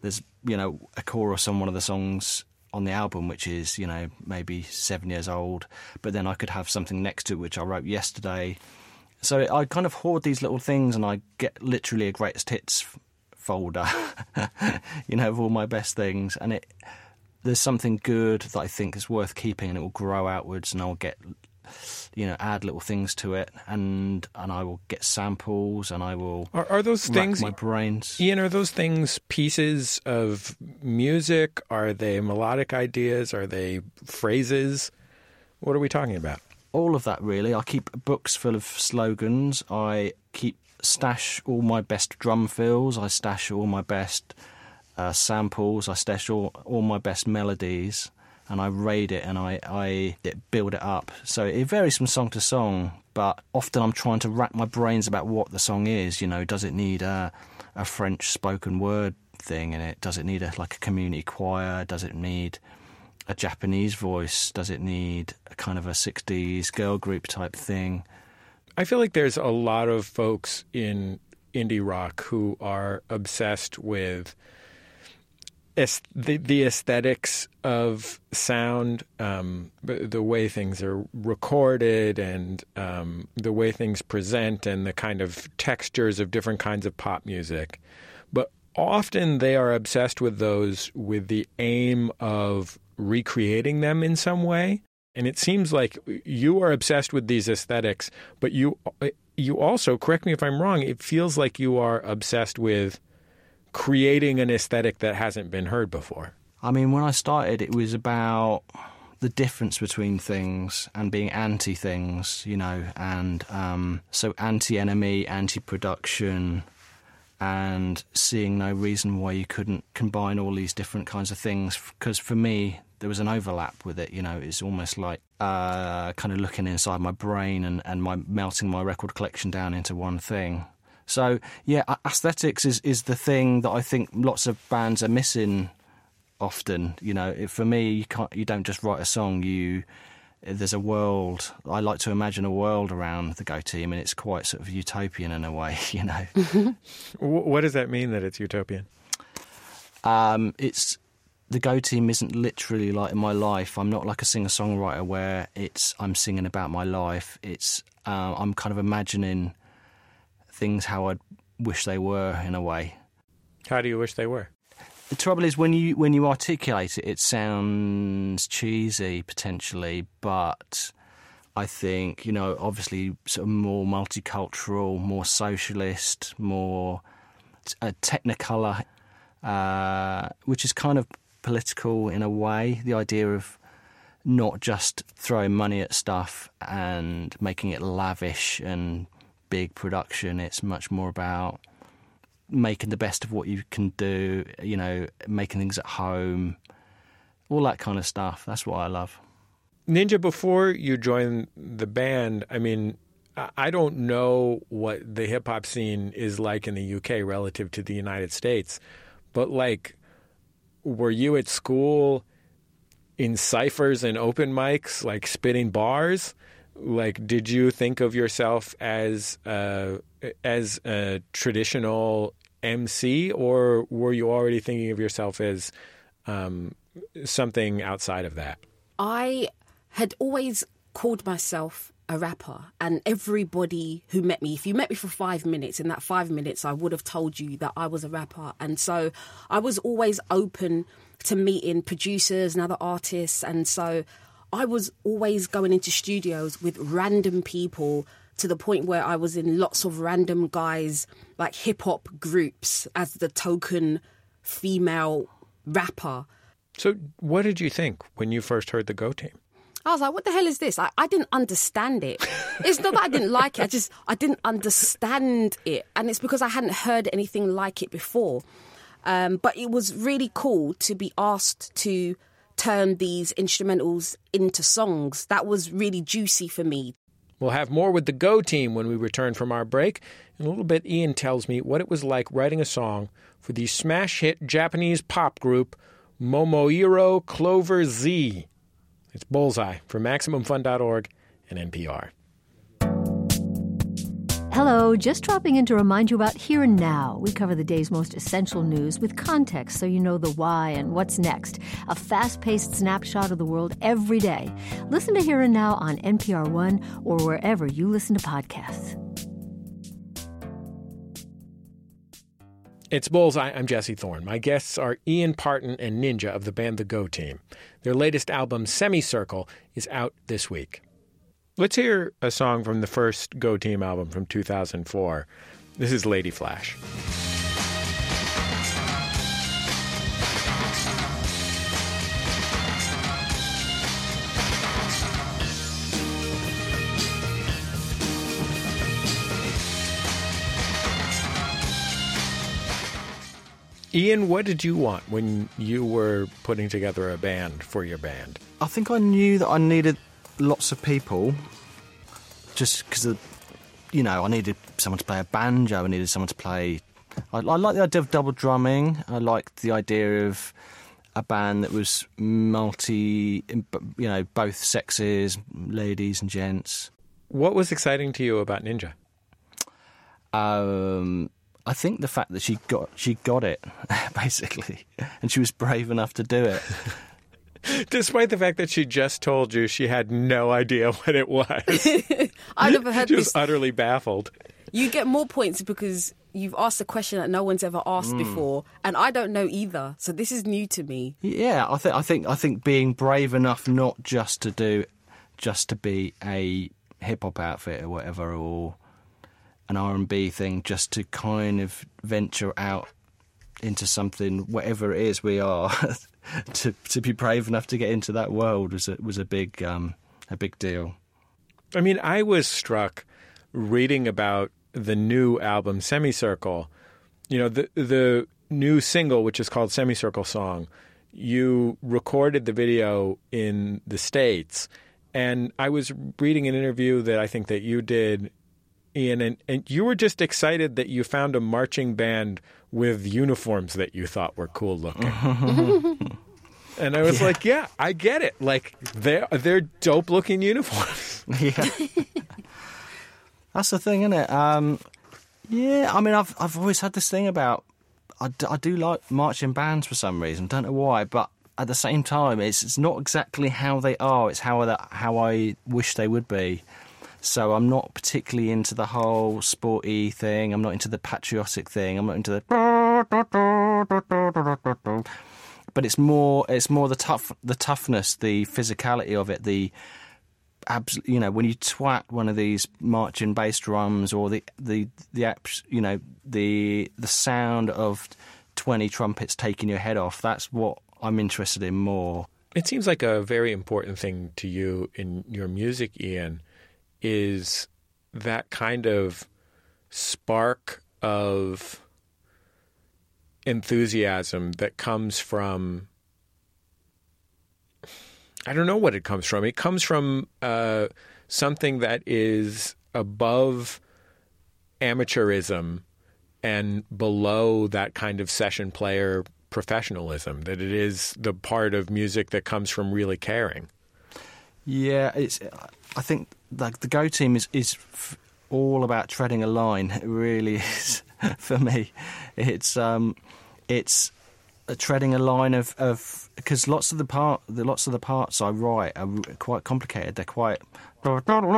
there's, you know, a chorus on one of the songs on the album which is, you know, maybe seven years old, but then I could have something next to it which I wrote yesterday. So I kind of hoard these little things, and I get literally a greatest hits folder, you know, of all my best things, and it there's something good that I think is worth keeping, and it will grow outwards, and I'll get, you know, add little things to it, and and I will get samples, and I will Are, are those rack things, my brains. Ian, are those things pieces of music? Are they melodic ideas? Are they phrases? What are we talking about? All of that, really. I keep books full of slogans. I keep stash all my best drum fills. I stash all my best uh, samples. I stash all, all my best melodies, and I raid it, and I, I build it up. So it varies from song to song, but often I'm trying to rack my brains about what the song is. You know, does it need a, a French spoken word thing in it? Does it need a, like a community choir? Does it need a Japanese voice? Does it need a kind of a sixties girl group type thing? I feel like there's a lot of folks in indie rock who are obsessed with est- the, the aesthetics of sound, um, the way things are recorded, and um, the way things present, and the kind of textures of different kinds of pop music. But often they are obsessed with those with the aim of recreating them in some way. And it seems like you are obsessed with these aesthetics, but you you also, correct me if I'm wrong, it feels like you are obsessed with creating an aesthetic that hasn't been heard before. I mean, when I started, it was about the difference between things and being anti things, you know, and um, so anti-enemy, anti-production, and seeing no reason why you couldn't combine all these different kinds of things. Because for me, there was an overlap with it, you know. It's almost like uh, kind of looking inside my brain and, and my melting my record collection down into one thing. So, yeah, aesthetics is, is the thing that I think lots of bands are missing often. You know, it, for me, you can't, you don't just write a song, you... There's a world. I like to imagine a world around the Go Team, and it's quite sort of utopian in a way, you know. What does that mean, that it's utopian? Um, it's the Go Team isn't literally like my life. I'm not like a singer-songwriter where it's I'm singing about my life. It's uh, I'm kind of imagining things how I'd wish they were in a way. How do you wish they were? The trouble is, when you when you articulate it, it sounds cheesy potentially, but I think, you know, obviously sort of more multicultural, more socialist, more uh, technicolor, uh, which is kind of political in a way. The idea of not just throwing money at stuff and making it lavish and big production. It's much more about making the best of what you can do, you know, making things at home, all that kind of stuff. That's what I love. Ninja, before you joined the band, I mean, I don't know what the hip-hop scene is like in the U K relative to the United States, but, like, were you at school in ciphers and open mics, like, spitting bars? Like, did you think of yourself as uh, as a traditional M C, or were you already thinking of yourself as um, something outside of that? I had always called myself a rapper, and everybody who met me, if you met me for five minutes, in that five minutes I would have told you that I was a rapper. And so I was always open to meeting producers and other artists, and so I was always going into studios with random people, to the point where I was in lots of random guys, like hip-hop groups, as the token female rapper. So what did you think when you first heard the Go Team? I was like, what the hell is this? I, I didn't understand it. It's not that I didn't like it, I just, I didn't understand it. And it's because I hadn't heard anything like it before. Um, but it was really cool to be asked to turn these instrumentals into songs. That was really juicy for me. We'll have more with the Go Team when we return from our break. In a little bit, Ian tells me what it was like writing a song for the smash hit Japanese pop group Momoiro Clover Z. It's Bullseye from Maximum Fun dot org and N P R. Hello, just dropping in to remind you about Here and Now. We cover the day's most essential news with context so you know the why and what's next. A fast-paced snapshot of the world every day. Listen to Here and Now on N P R One or wherever you listen to podcasts. It's Bullseye. I'm Jesse Thorne. My guests are Ian Parton and Ninja of the band The Go Team. Their latest album, Semicircle, is out this week. Let's hear a song from the first Go Team album from two thousand four. This is Lady Flash. Ian, what did you want when you were putting together a band for your band? I think I knew that I needed lots of people, just because, you know, I needed someone to play a banjo, I needed someone to play... I, I like the idea of double drumming, I liked the idea of a band that was multi, you know, both sexes, ladies and gents. What was exciting to you about Ninja? Um... I think the fact that she got she got it, basically, and she was brave enough to do it. Despite the fact that she just told you she had no idea what it was. I never heard She this. was utterly baffled. You get more points because you've asked a question that no one's ever asked Mm. before, and I don't know either. So this is new to me. Yeah, I think I think I think being brave enough not just to do, just to be a hip hop outfit or whatever, or an R and B thing, just to kind of venture out into something, whatever it is we are, to to be brave enough to get into that world was a, was a big um, a big deal. I mean, I was struck reading about the new album Semicircle. You know, the the new single, which is called Semicircle Song. You recorded the video in the States, and I was reading an interview that I think that you did, Ian, and, and you were just excited that you found a marching band with uniforms that you thought were cool looking. And I was yeah. like, yeah, I get it. Like, they're, they're dope-looking uniforms. Yeah. That's the thing, isn't it? Um, yeah, I mean, I've I've always had this thing about, I, d- I do like marching bands for some reason, don't know why, but at the same time, it's it's not exactly how they are, it's how, that, how I wish they would be. So I'm not particularly into the whole sporty thing. I'm not into the patriotic thing. I'm not into the... But it's more it's more the tough the toughness, the physicality of it, the... Abs- you know, when you twat one of these marching bass drums, or the the the you know the the sound of twenty trumpets taking your head off, that's what I'm interested in more. It seems like a very important thing to you in your music, Ian, is that kind of spark of enthusiasm that comes from, I don't know what it comes from. It comes from uh, something that is above amateurism and below that kind of session player professionalism, that it is the part of music that comes from really caring. Yeah, it's. I think like the Go Team is is f- all about treading a line. It really is for me. It's um, it's a treading a line of of because lots of the part the lots of the parts I write are quite complicated. They're quite. You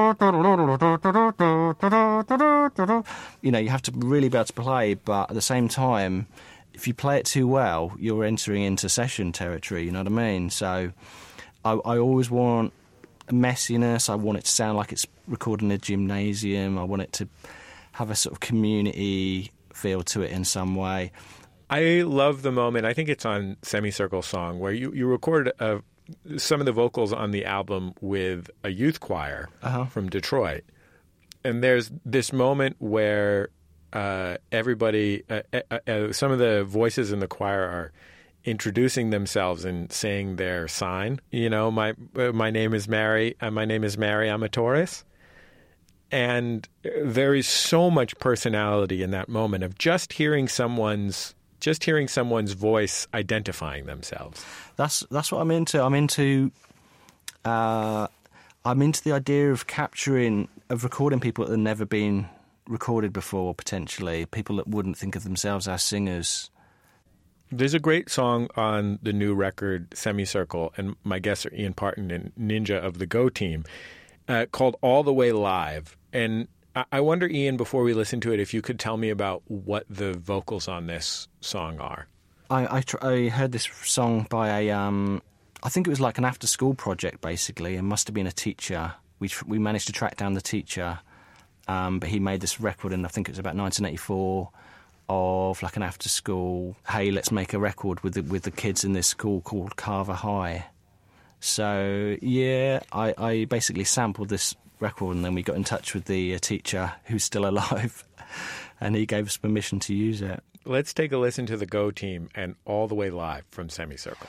know, you have to really be able to play, but at the same time, if you play it too well, you're entering into session territory. You know what I mean? So, I, I always want messiness. I want it to sound like it's recorded in a gymnasium. I want it to have a sort of community feel to it in some way. I love the moment, I think it's on Semicircle Song, where you, you recorded a, some of the vocals on the album with a youth choir uh-huh. from Detroit. And there's this moment where uh, everybody, uh, uh, uh, some of the voices in the choir are introducing themselves and saying their sign. You know, my uh, my name is Mary. Uh, my name is Mary. I'm a Taurus. And there is so much personality in that moment of just hearing someone's just hearing someone's voice identifying themselves. That's that's what I'm into. I'm into. Uh, I'm into the idea of capturing, of recording people that have never been recorded before, potentially, people that wouldn't think of themselves as singers. There's a great song on the new record, Semicircle, and my guests are Ian Parton and Ninja of the Go Team, uh, called All the Way Live. And I-, I wonder, Ian, before we listen to it, if you could tell me about what the vocals on this song are. I I, tr- I heard this song by a, um, I think it was like an after-school project, basically. It must have been a teacher. We tr- we managed to track down the teacher, um, but he made this record in, I think it was about nineteen eighty-four, of like an after-school, hey, let's make a record with the, with the kids in this school called Carver High. So, yeah, I, I basically sampled this record, and then we got in touch with the uh, teacher, who's still alive, and he gave us permission to use it. Let's take a listen to the Go Team and All the Way Live from Semicircle.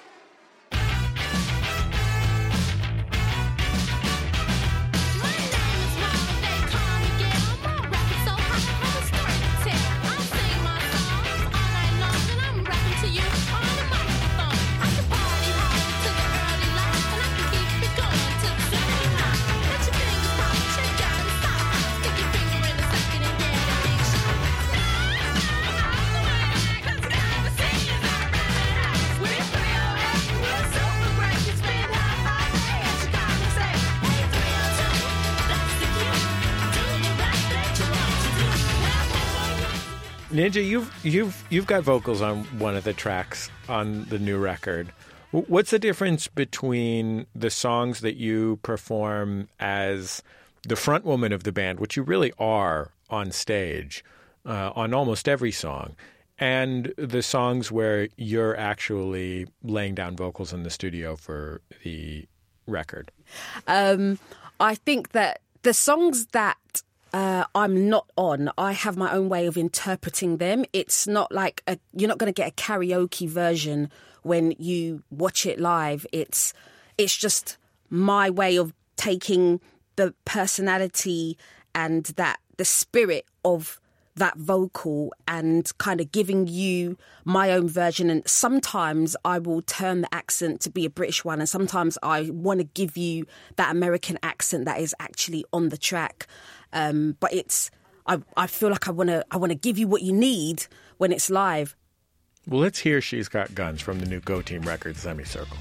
Ninja, you've you've you've got vocals on one of the tracks on the new record. What's the difference between the songs that you perform as the front woman of the band, which you really are on stage, uh, on almost every song, and the songs where you're actually laying down vocals in the studio for the record? Um, I think that the songs that Uh, I'm not on, I have my own way of interpreting them. It's not like a, you're not going to get a karaoke version when you watch it live. It's it's just my way of taking the personality and that the spirit of that vocal and kind of giving you my own version. And sometimes I will turn the accent to be a British one, and sometimes I want to give you that American accent that is actually on the track. Um, but it's, I, I feel like I want to, I want to give you what you need when it's live. Well, let's hear She's Got Guns from the new Go Team record, Semicircle.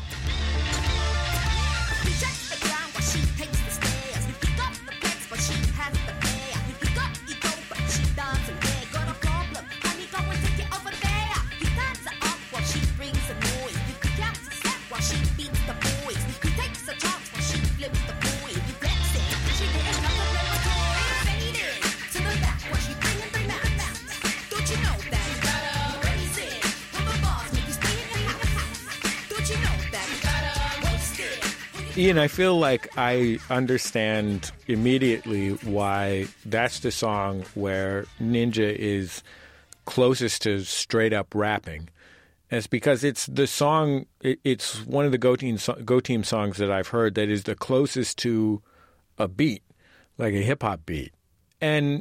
Ian, I feel like I understand immediately why that's the song where Ninja is closest to straight up rapping. And it's because it's the song, it's one of the Go Team, Go Team songs that I've heard that is the closest to a beat, like a hip hop beat. And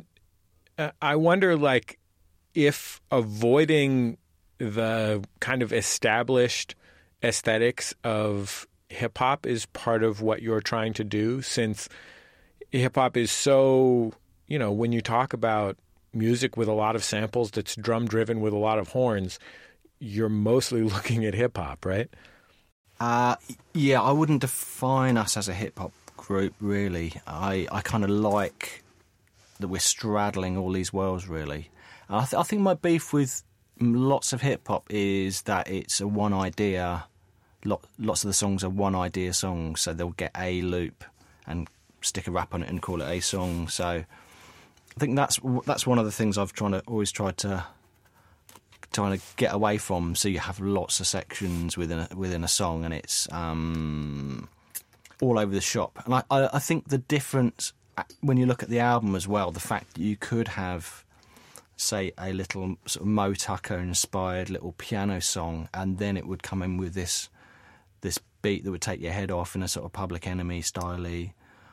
I wonder, like, if avoiding the kind of established aesthetics of hip hop is part of what you're trying to do, since hip hop is so, you know, when you talk about music with a lot of samples that's drum driven with a lot of horns, you're mostly looking at hip hop, right? Uh, yeah, I wouldn't define us as a hip hop group, really. I, I kind of like that we're straddling all these worlds, really. I, th- I think my beef with lots of hip hop is that it's a one idea. Lots of the songs are one idea songs, so they'll get a loop and stick a rap on it and call it a song. So I think that's that's one of the things I've trying to always tried to trying to get away from. So you have lots of sections within a, within a song, and it's um, all over the shop. And I, I, I think the difference when you look at the album as well, the fact that you could have, say, a little sort of Mo Tucker inspired little piano song, and then it would come in with this. this beat that would take your head off in a sort of Public Enemy style-y,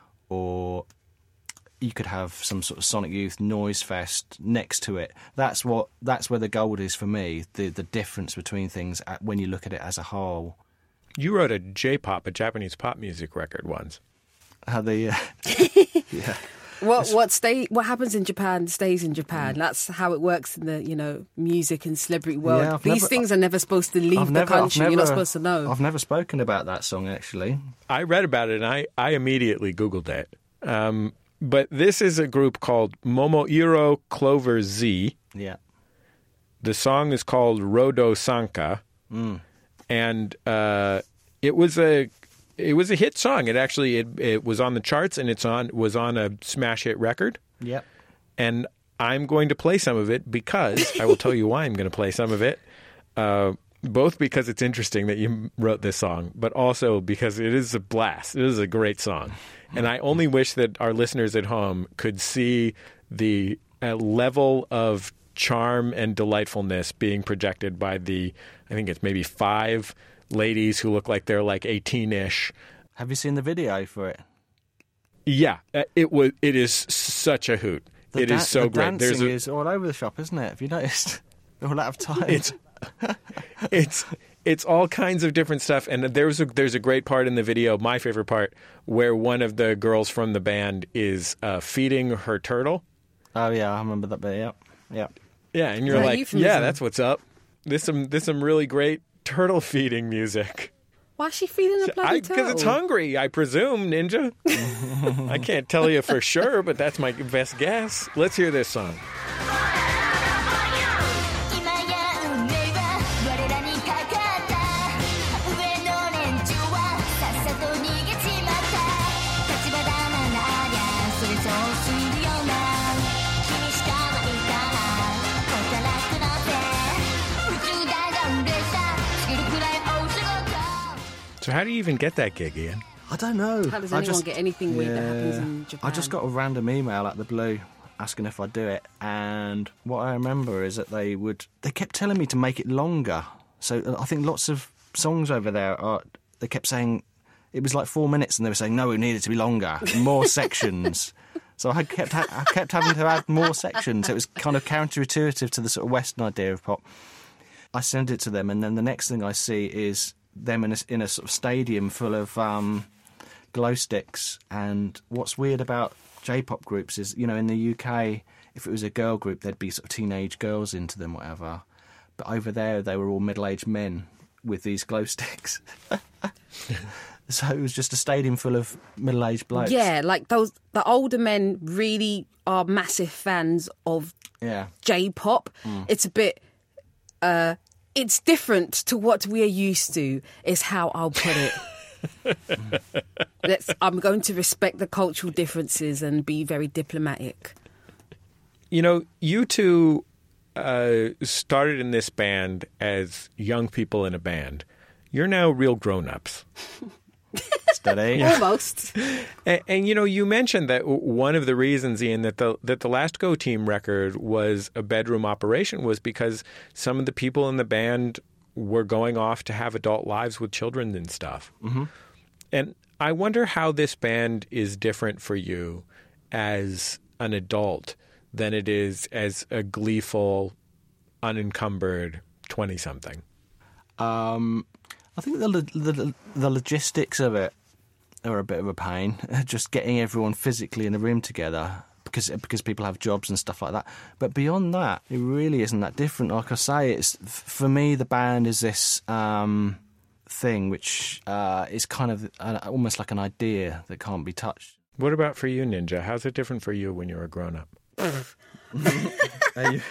or you could have some sort of Sonic Youth noise fest next to it. That's what that's where the gold is for me, the the difference between things when you look at it as a whole. You wrote a J-pop, a Japanese pop music record once. How the uh, yeah. what what stay what happens in Japan stays in Japan. That's how it works in the you know music and celebrity world. Yeah, I've These never- things are never supposed to leave I've the never- I've country. You're not never- supposed to know. I've never spoken about that song, actually. I read about it and I, I immediately Googled it. Um, but this is a group called Momoiro Clover Z. Yeah. The song is called Rodo Sanka. Mm. And uh, it was a it was a hit song. It actually it, it was on the charts and it's on was on a smash hit record. Yep. And I'm going to play some of it because I will tell you why I'm going to play some of it. Uh, both because it's interesting that you wrote this song, but also because it is a blast. It is a great song. And I only wish that our listeners at home could see the uh, level of charm and delightfulness being projected by the, I think it's maybe five ladies who look like they're like eighteen-ish. Have you seen the video for it? Yeah, uh, it was. It is such a hoot. The It da- is so the great. There's dancing a, is all over the shop, isn't it? Have you noticed? They're all out of time. It's it's it's all kinds of different stuff, and there's a there's a great part in the video, my favorite part, where one of the girls from the band is uh, feeding her turtle. Oh yeah, I remember that bit. Yep, yep. Yeah, and you're Right, like, euphemism. yeah, that's what's up. There's some there's some really great turtle feeding music. Why is she feeding a bloody Because turtle? it's hungry, I presume, Ninja. I can't tell you for sure, but that's my best guess. Let's hear this song. So how do you even get that gig, Ian? I don't know. How does I anyone just- get anything weird that happens in Japan? I just got a random email out of the blue asking if I'd do it, and what I remember is that they would they kept telling me to make it longer. So I think lots of songs over there are they kept saying it was like four minutes, and they were saying no, we need it to be longer, more sections. So I kept ha- I kept having to add more sections. It was kind of counterintuitive to the sort of Western idea of pop. I send it to them, and then the next thing I see is them in a, in a sort of stadium full of um, glow sticks. And what's weird about J-pop groups is, you know, in the U K, if it was a girl group, there'd be sort of teenage girls into them, whatever. But over there, they were all middle-aged men with these glow sticks. So it was just a stadium full of middle-aged blokes. Yeah, like those the older men really are massive fans of Yeah. J-pop. Mm. It's a bit uh it's different to what we are used to, is how I'll put it. Let's I'm going to respect the cultural differences and be very diplomatic. You know, you two uh, started in this band as young people in a band. You're now real grown-ups. Steady. Almost. And, and you know, you mentioned that w- one of the reasons, Ian, that the that the last Go Team record was a bedroom operation was because some of the people in the band were going off to have adult lives with children and stuff. Mm-hmm. And I wonder how this band is different for you as an adult than it is as a gleeful, unencumbered twenty-something. Um, I think the, lo- the the logistics of it are a bit of a pain. Just getting everyone physically in a room together because because people have jobs and stuff like that. But beyond that, it really isn't that different. Like I say, it's for me the band is this um, thing which uh, is kind of uh, almost like an idea that can't be touched. What about for you, Ninja? How's it different for you when you're a grown-up? Are you...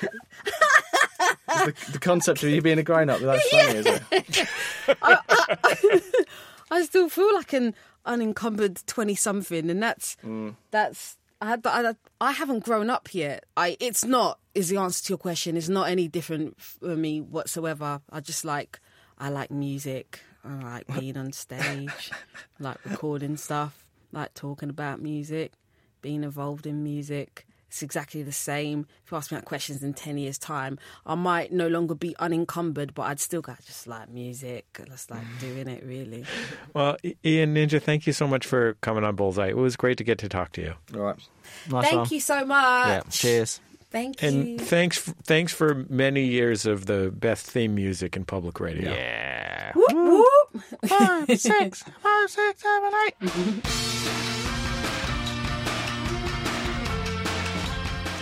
the, the concept of you being a grown-up, that's funny, is it? I, I, I still feel like an unencumbered twenty-something, and that's Mm. that's I, I I haven't grown up yet. I it's not is the answer to your question. It's not any different for me whatsoever. I just like I like music. I like being on stage, I like recording stuff, I like talking about music, being involved in music. It's exactly the same. If you ask me that questions in ten years' time, I might no longer be unencumbered, but I'd still go, just like music, just like doing it, really. Well, I- Ian, Ninja, thank you so much for coming on Bullseye. It was great to get to talk to you. All right. Nice Thank one. you so much. Yeah, cheers. Thank And you. thanks, f- thanks for many years of the best theme music in public radio. Yeah. Whoop, whoop. Five, six, five, six, seven, eight.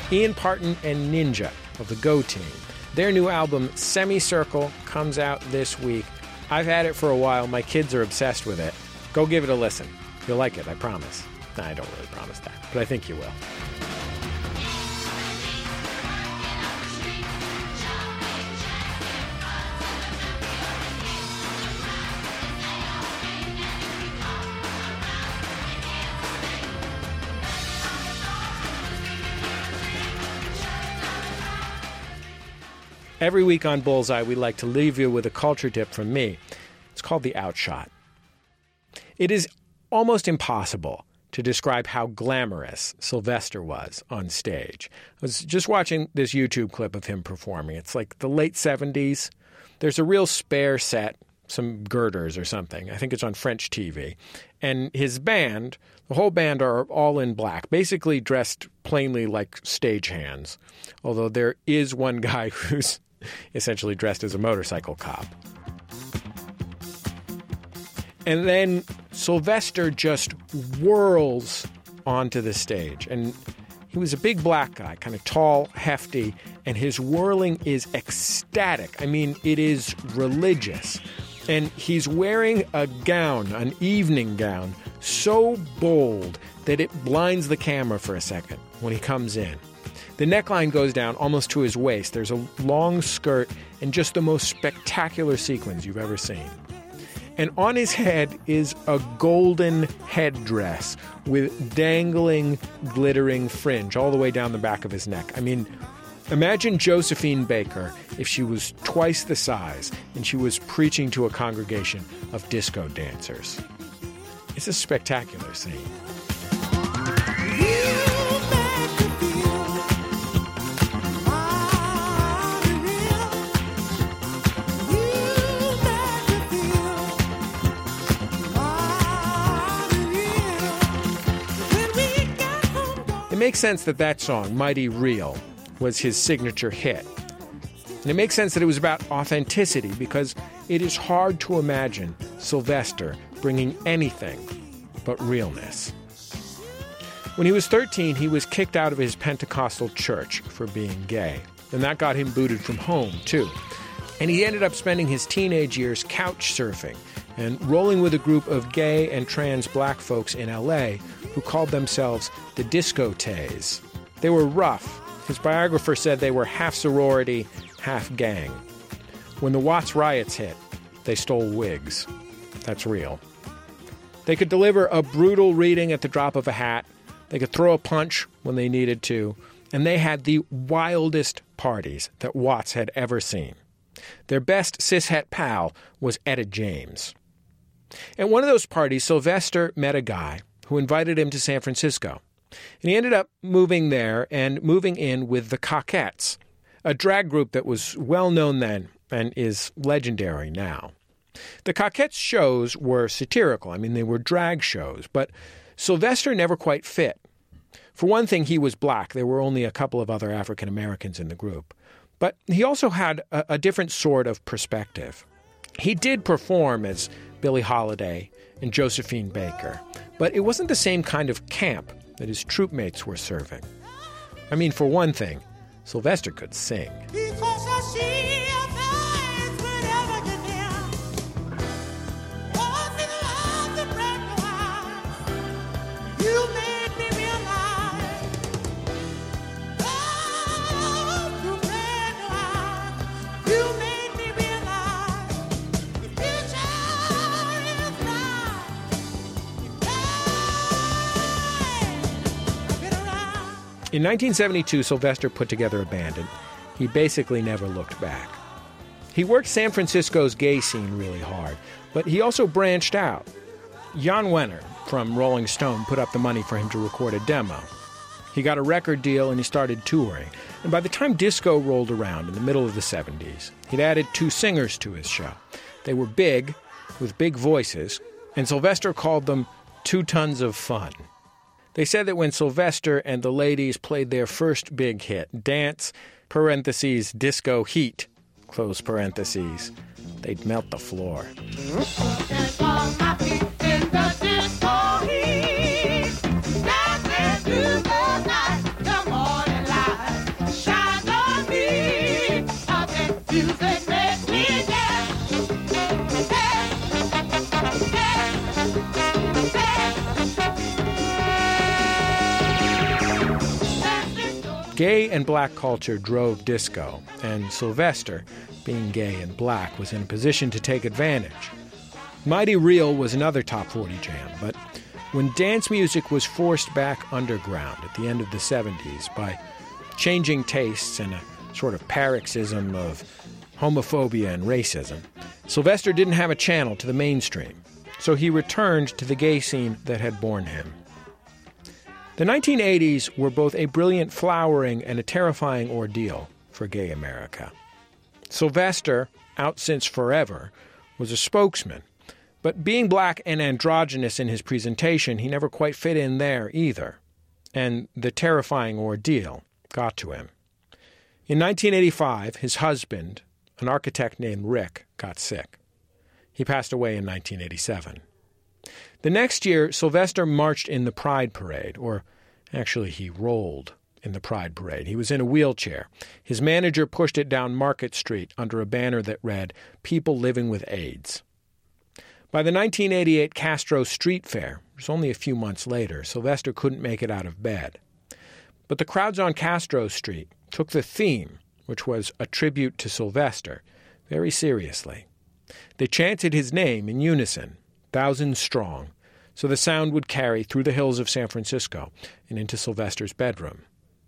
Ian Parton and Ninja of the Go Team. Their new album, Semicircle, comes out this week. I've had it for a while. My kids are obsessed with it. Go give it a listen. You'll like it, I promise. Nah, I don't really promise that, but I think you will. Every week on Bullseye, we like to leave you with a culture tip from me. It's called the Outshot. It is almost impossible to describe how glamorous Sylvester was on stage. I was just watching this YouTube clip of him performing. It's like the late seventies. There's a real spare set, some girders or something. I think it's on French T V. And his band, the whole band are all in black, basically dressed plainly like stagehands, although there is one guy who's essentially dressed as a motorcycle cop. And then Sylvester just whirls onto the stage. And he was a big black guy, kind of tall, hefty, and his whirling is ecstatic. I mean, it is religious. And he's wearing a gown, an evening gown, so bold that it blinds the camera for a second when he comes in. The neckline goes down almost to his waist. There's a long skirt and just the most spectacular sequins you've ever seen. And on his head is a golden headdress with dangling, glittering fringe all the way down the back of his neck. I mean, imagine Josephine Baker if she was twice the size and she was preaching to a congregation of disco dancers. It's a spectacular scene. It makes sense that that song, Mighty Real, was his signature hit. And it makes sense that it was about authenticity because it is hard to imagine Sylvester bringing anything but realness. When he was thirteen, he was kicked out of his Pentecostal church for being gay. And that got him booted from home, too. And he ended up spending his teenage years couch surfing and rolling with a group of gay and trans black folks in L A who called themselves the Disco-Tays. They were rough. His biographer said they were half sorority, half gang. When the Watts riots hit, they stole wigs. That's real. They could deliver a brutal reading at the drop of a hat. They could throw a punch when they needed to. And they had the wildest parties that Watts had ever seen. Their best cishet pal was Etta James. At one of those parties, Sylvester met a guy who invited him to San Francisco. And he ended up moving there and moving in with the Cockettes, a drag group that was well known then and is legendary now. The Cockettes' shows were satirical. I mean, they were drag shows, but Sylvester never quite fit. For one thing, he was black. There were only a couple of other African Americans in the group. But he also had a, a different sort of perspective. He did perform as Billie Holiday and Josephine Baker, but it wasn't the same kind of camp that his troop mates were serving. I mean, for one thing, Sylvester could sing. Because I see your face whenever you're near. Walking along the brand new eyes, you made me realize. Oh, through brand new eyes, you made me realize. The future is bright. I've been around. In nineteen seventy-two, Sylvester put together a band, and he basically never looked back. He worked San Francisco's gay scene really hard, but he also branched out. Jan Wenner from Rolling Stone put up the money for him to record a demo. He got a record deal and he started touring. And by the time disco rolled around in the middle of the seventies, he'd added two singers to his show. They were big, with big voices, and Sylvester called them two tons of fun. They said that when Sylvester and the ladies played their first big hit, Dance, parentheses, Disco Heat, close parentheses, they'd melt the floor. Gay and black culture drove disco, and Sylvester, being gay and black, was in a position to take advantage. Mighty Real was another top forty jam, but when dance music was forced back underground at the end of the seventies by changing tastes and a sort of paroxysm of homophobia and racism, Sylvester didn't have a channel to the mainstream, so he returned to the gay scene that had born him. The nineteen eighties were both a brilliant flowering and a terrifying ordeal for gay America. Sylvester, out since forever, was a spokesman, but being black and androgynous in his presentation, he never quite fit in there either, and the terrifying ordeal got to him. In nineteen eighty-five, his husband, an architect named Rick, got sick. He passed away in nineteen eighty-seven. The next year, Sylvester marched in the Pride Parade, or actually he rolled in the Pride Parade. He was in a wheelchair. His manager pushed it down Market Street under a banner that read, "People Living with AIDS." By the nineteen eighty-eight Castro Street Fair, which was only a few months later, Sylvester couldn't make it out of bed. But the crowds on Castro Street took the theme, which was a tribute to Sylvester, very seriously. They chanted his name in unison, thousands strong, so the sound would carry through the hills of San Francisco and into Sylvester's bedroom.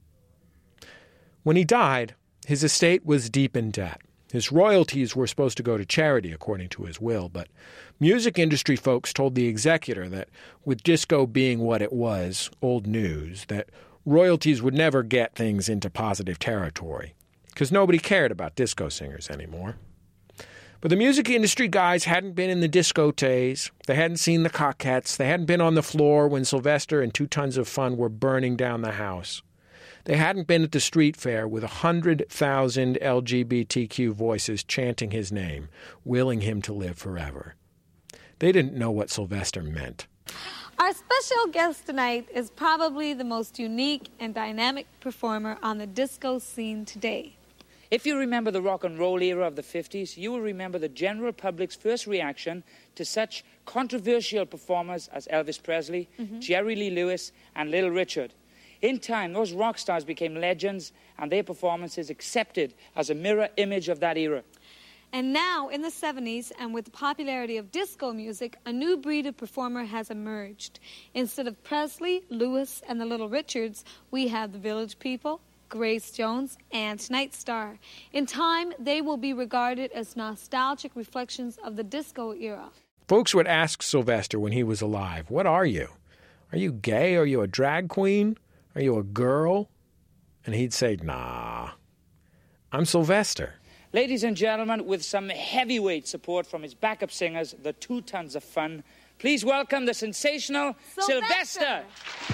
When he died, his estate was deep in debt. His royalties were supposed to go to charity, according to his will, but music industry folks told the executor that with disco being what it was, old news, that royalties would never get things into positive territory, because nobody cared about disco singers anymore. But the music industry guys hadn't been in the discotheques, they hadn't seen the Cockettes, they hadn't been on the floor when Sylvester and Two Tons of Fun were burning down the house. They hadn't been at the street fair with a hundred thousand L G B T Q voices chanting his name, willing him to live forever. They didn't know what Sylvester meant. Our special guest tonight is probably the most unique and dynamic performer on the disco scene today. If you remember the rock and roll era of the fifties, you will remember the general public's first reaction to such controversial performers as Elvis Presley, mm-hmm. Jerry Lee Lewis, and Little Richard. In time, those rock stars became legends, and their performances accepted as a mirror image of that era. And now, in the seventies, and with the popularity of disco music, a new breed of performer has emerged. Instead of Presley, Lewis, and the Little Richards, we have the Village People, Grace Jones, and Tonight's Star. In time, they will be regarded as nostalgic reflections of the disco era. Folks would ask Sylvester when he was alive, "What are you? Are you gay? Are you a drag queen? Are you a girl?" And he'd say, "Nah, I'm Sylvester." Ladies and gentlemen, with some heavyweight support from his backup singers, the Two Tons of Fun, please welcome the sensational Sylvester. Sylvester.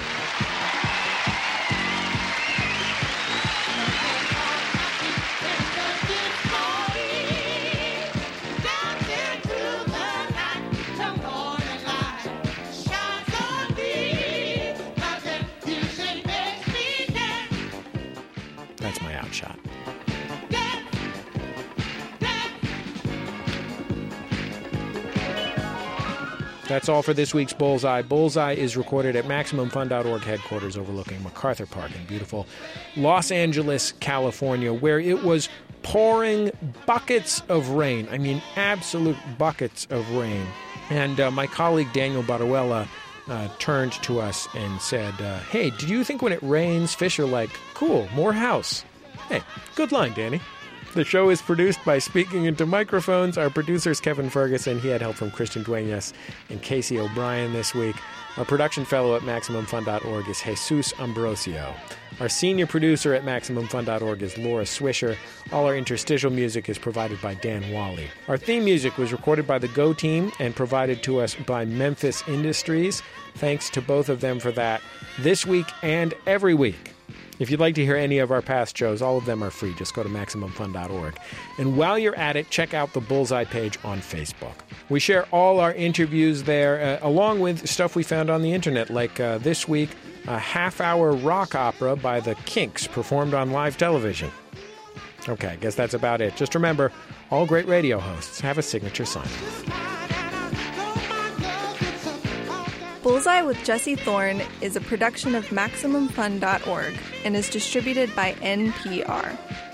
That's my outshot. That's all for this week's Bullseye. Bullseye is recorded at Maximum Fun dot org headquarters overlooking MacArthur Park in beautiful Los Angeles, California, where it was pouring buckets of rain. I mean, absolute buckets of rain. And uh, my colleague Daniel Baruella uh, turned to us and said, uh, hey, do you think when it rains, fish are like, cool, more house? Hey, good line, Danny. The show is produced by Speaking Into Microphones. Our producer's Kevin Ferguson. He had help from Christian Duenas and Casey O'Brien this week. Our production fellow at Maximum Fun dot org is Jesus Ambrosio. Our senior producer at Maximum Fun dot org is Laura Swisher. All our interstitial music is provided by Dan Wally. Our theme music was recorded by the Go Team and provided to us by Memphis Industries. Thanks to both of them for that this week and every week. If you'd like to hear any of our past shows, all of them are free. Just go to Maximum Fun dot org. And while you're at it, check out the Bullseye page on Facebook. We share all our interviews there, uh, along with stuff we found on the internet, like uh, this week, a half-hour rock opera by the Kinks performed on live television. Okay, I guess that's about it. Just remember, all great radio hosts have a signature sign. Bullseye with Jesse Thorne is a production of Maximum Fun dot org and is distributed by N P R.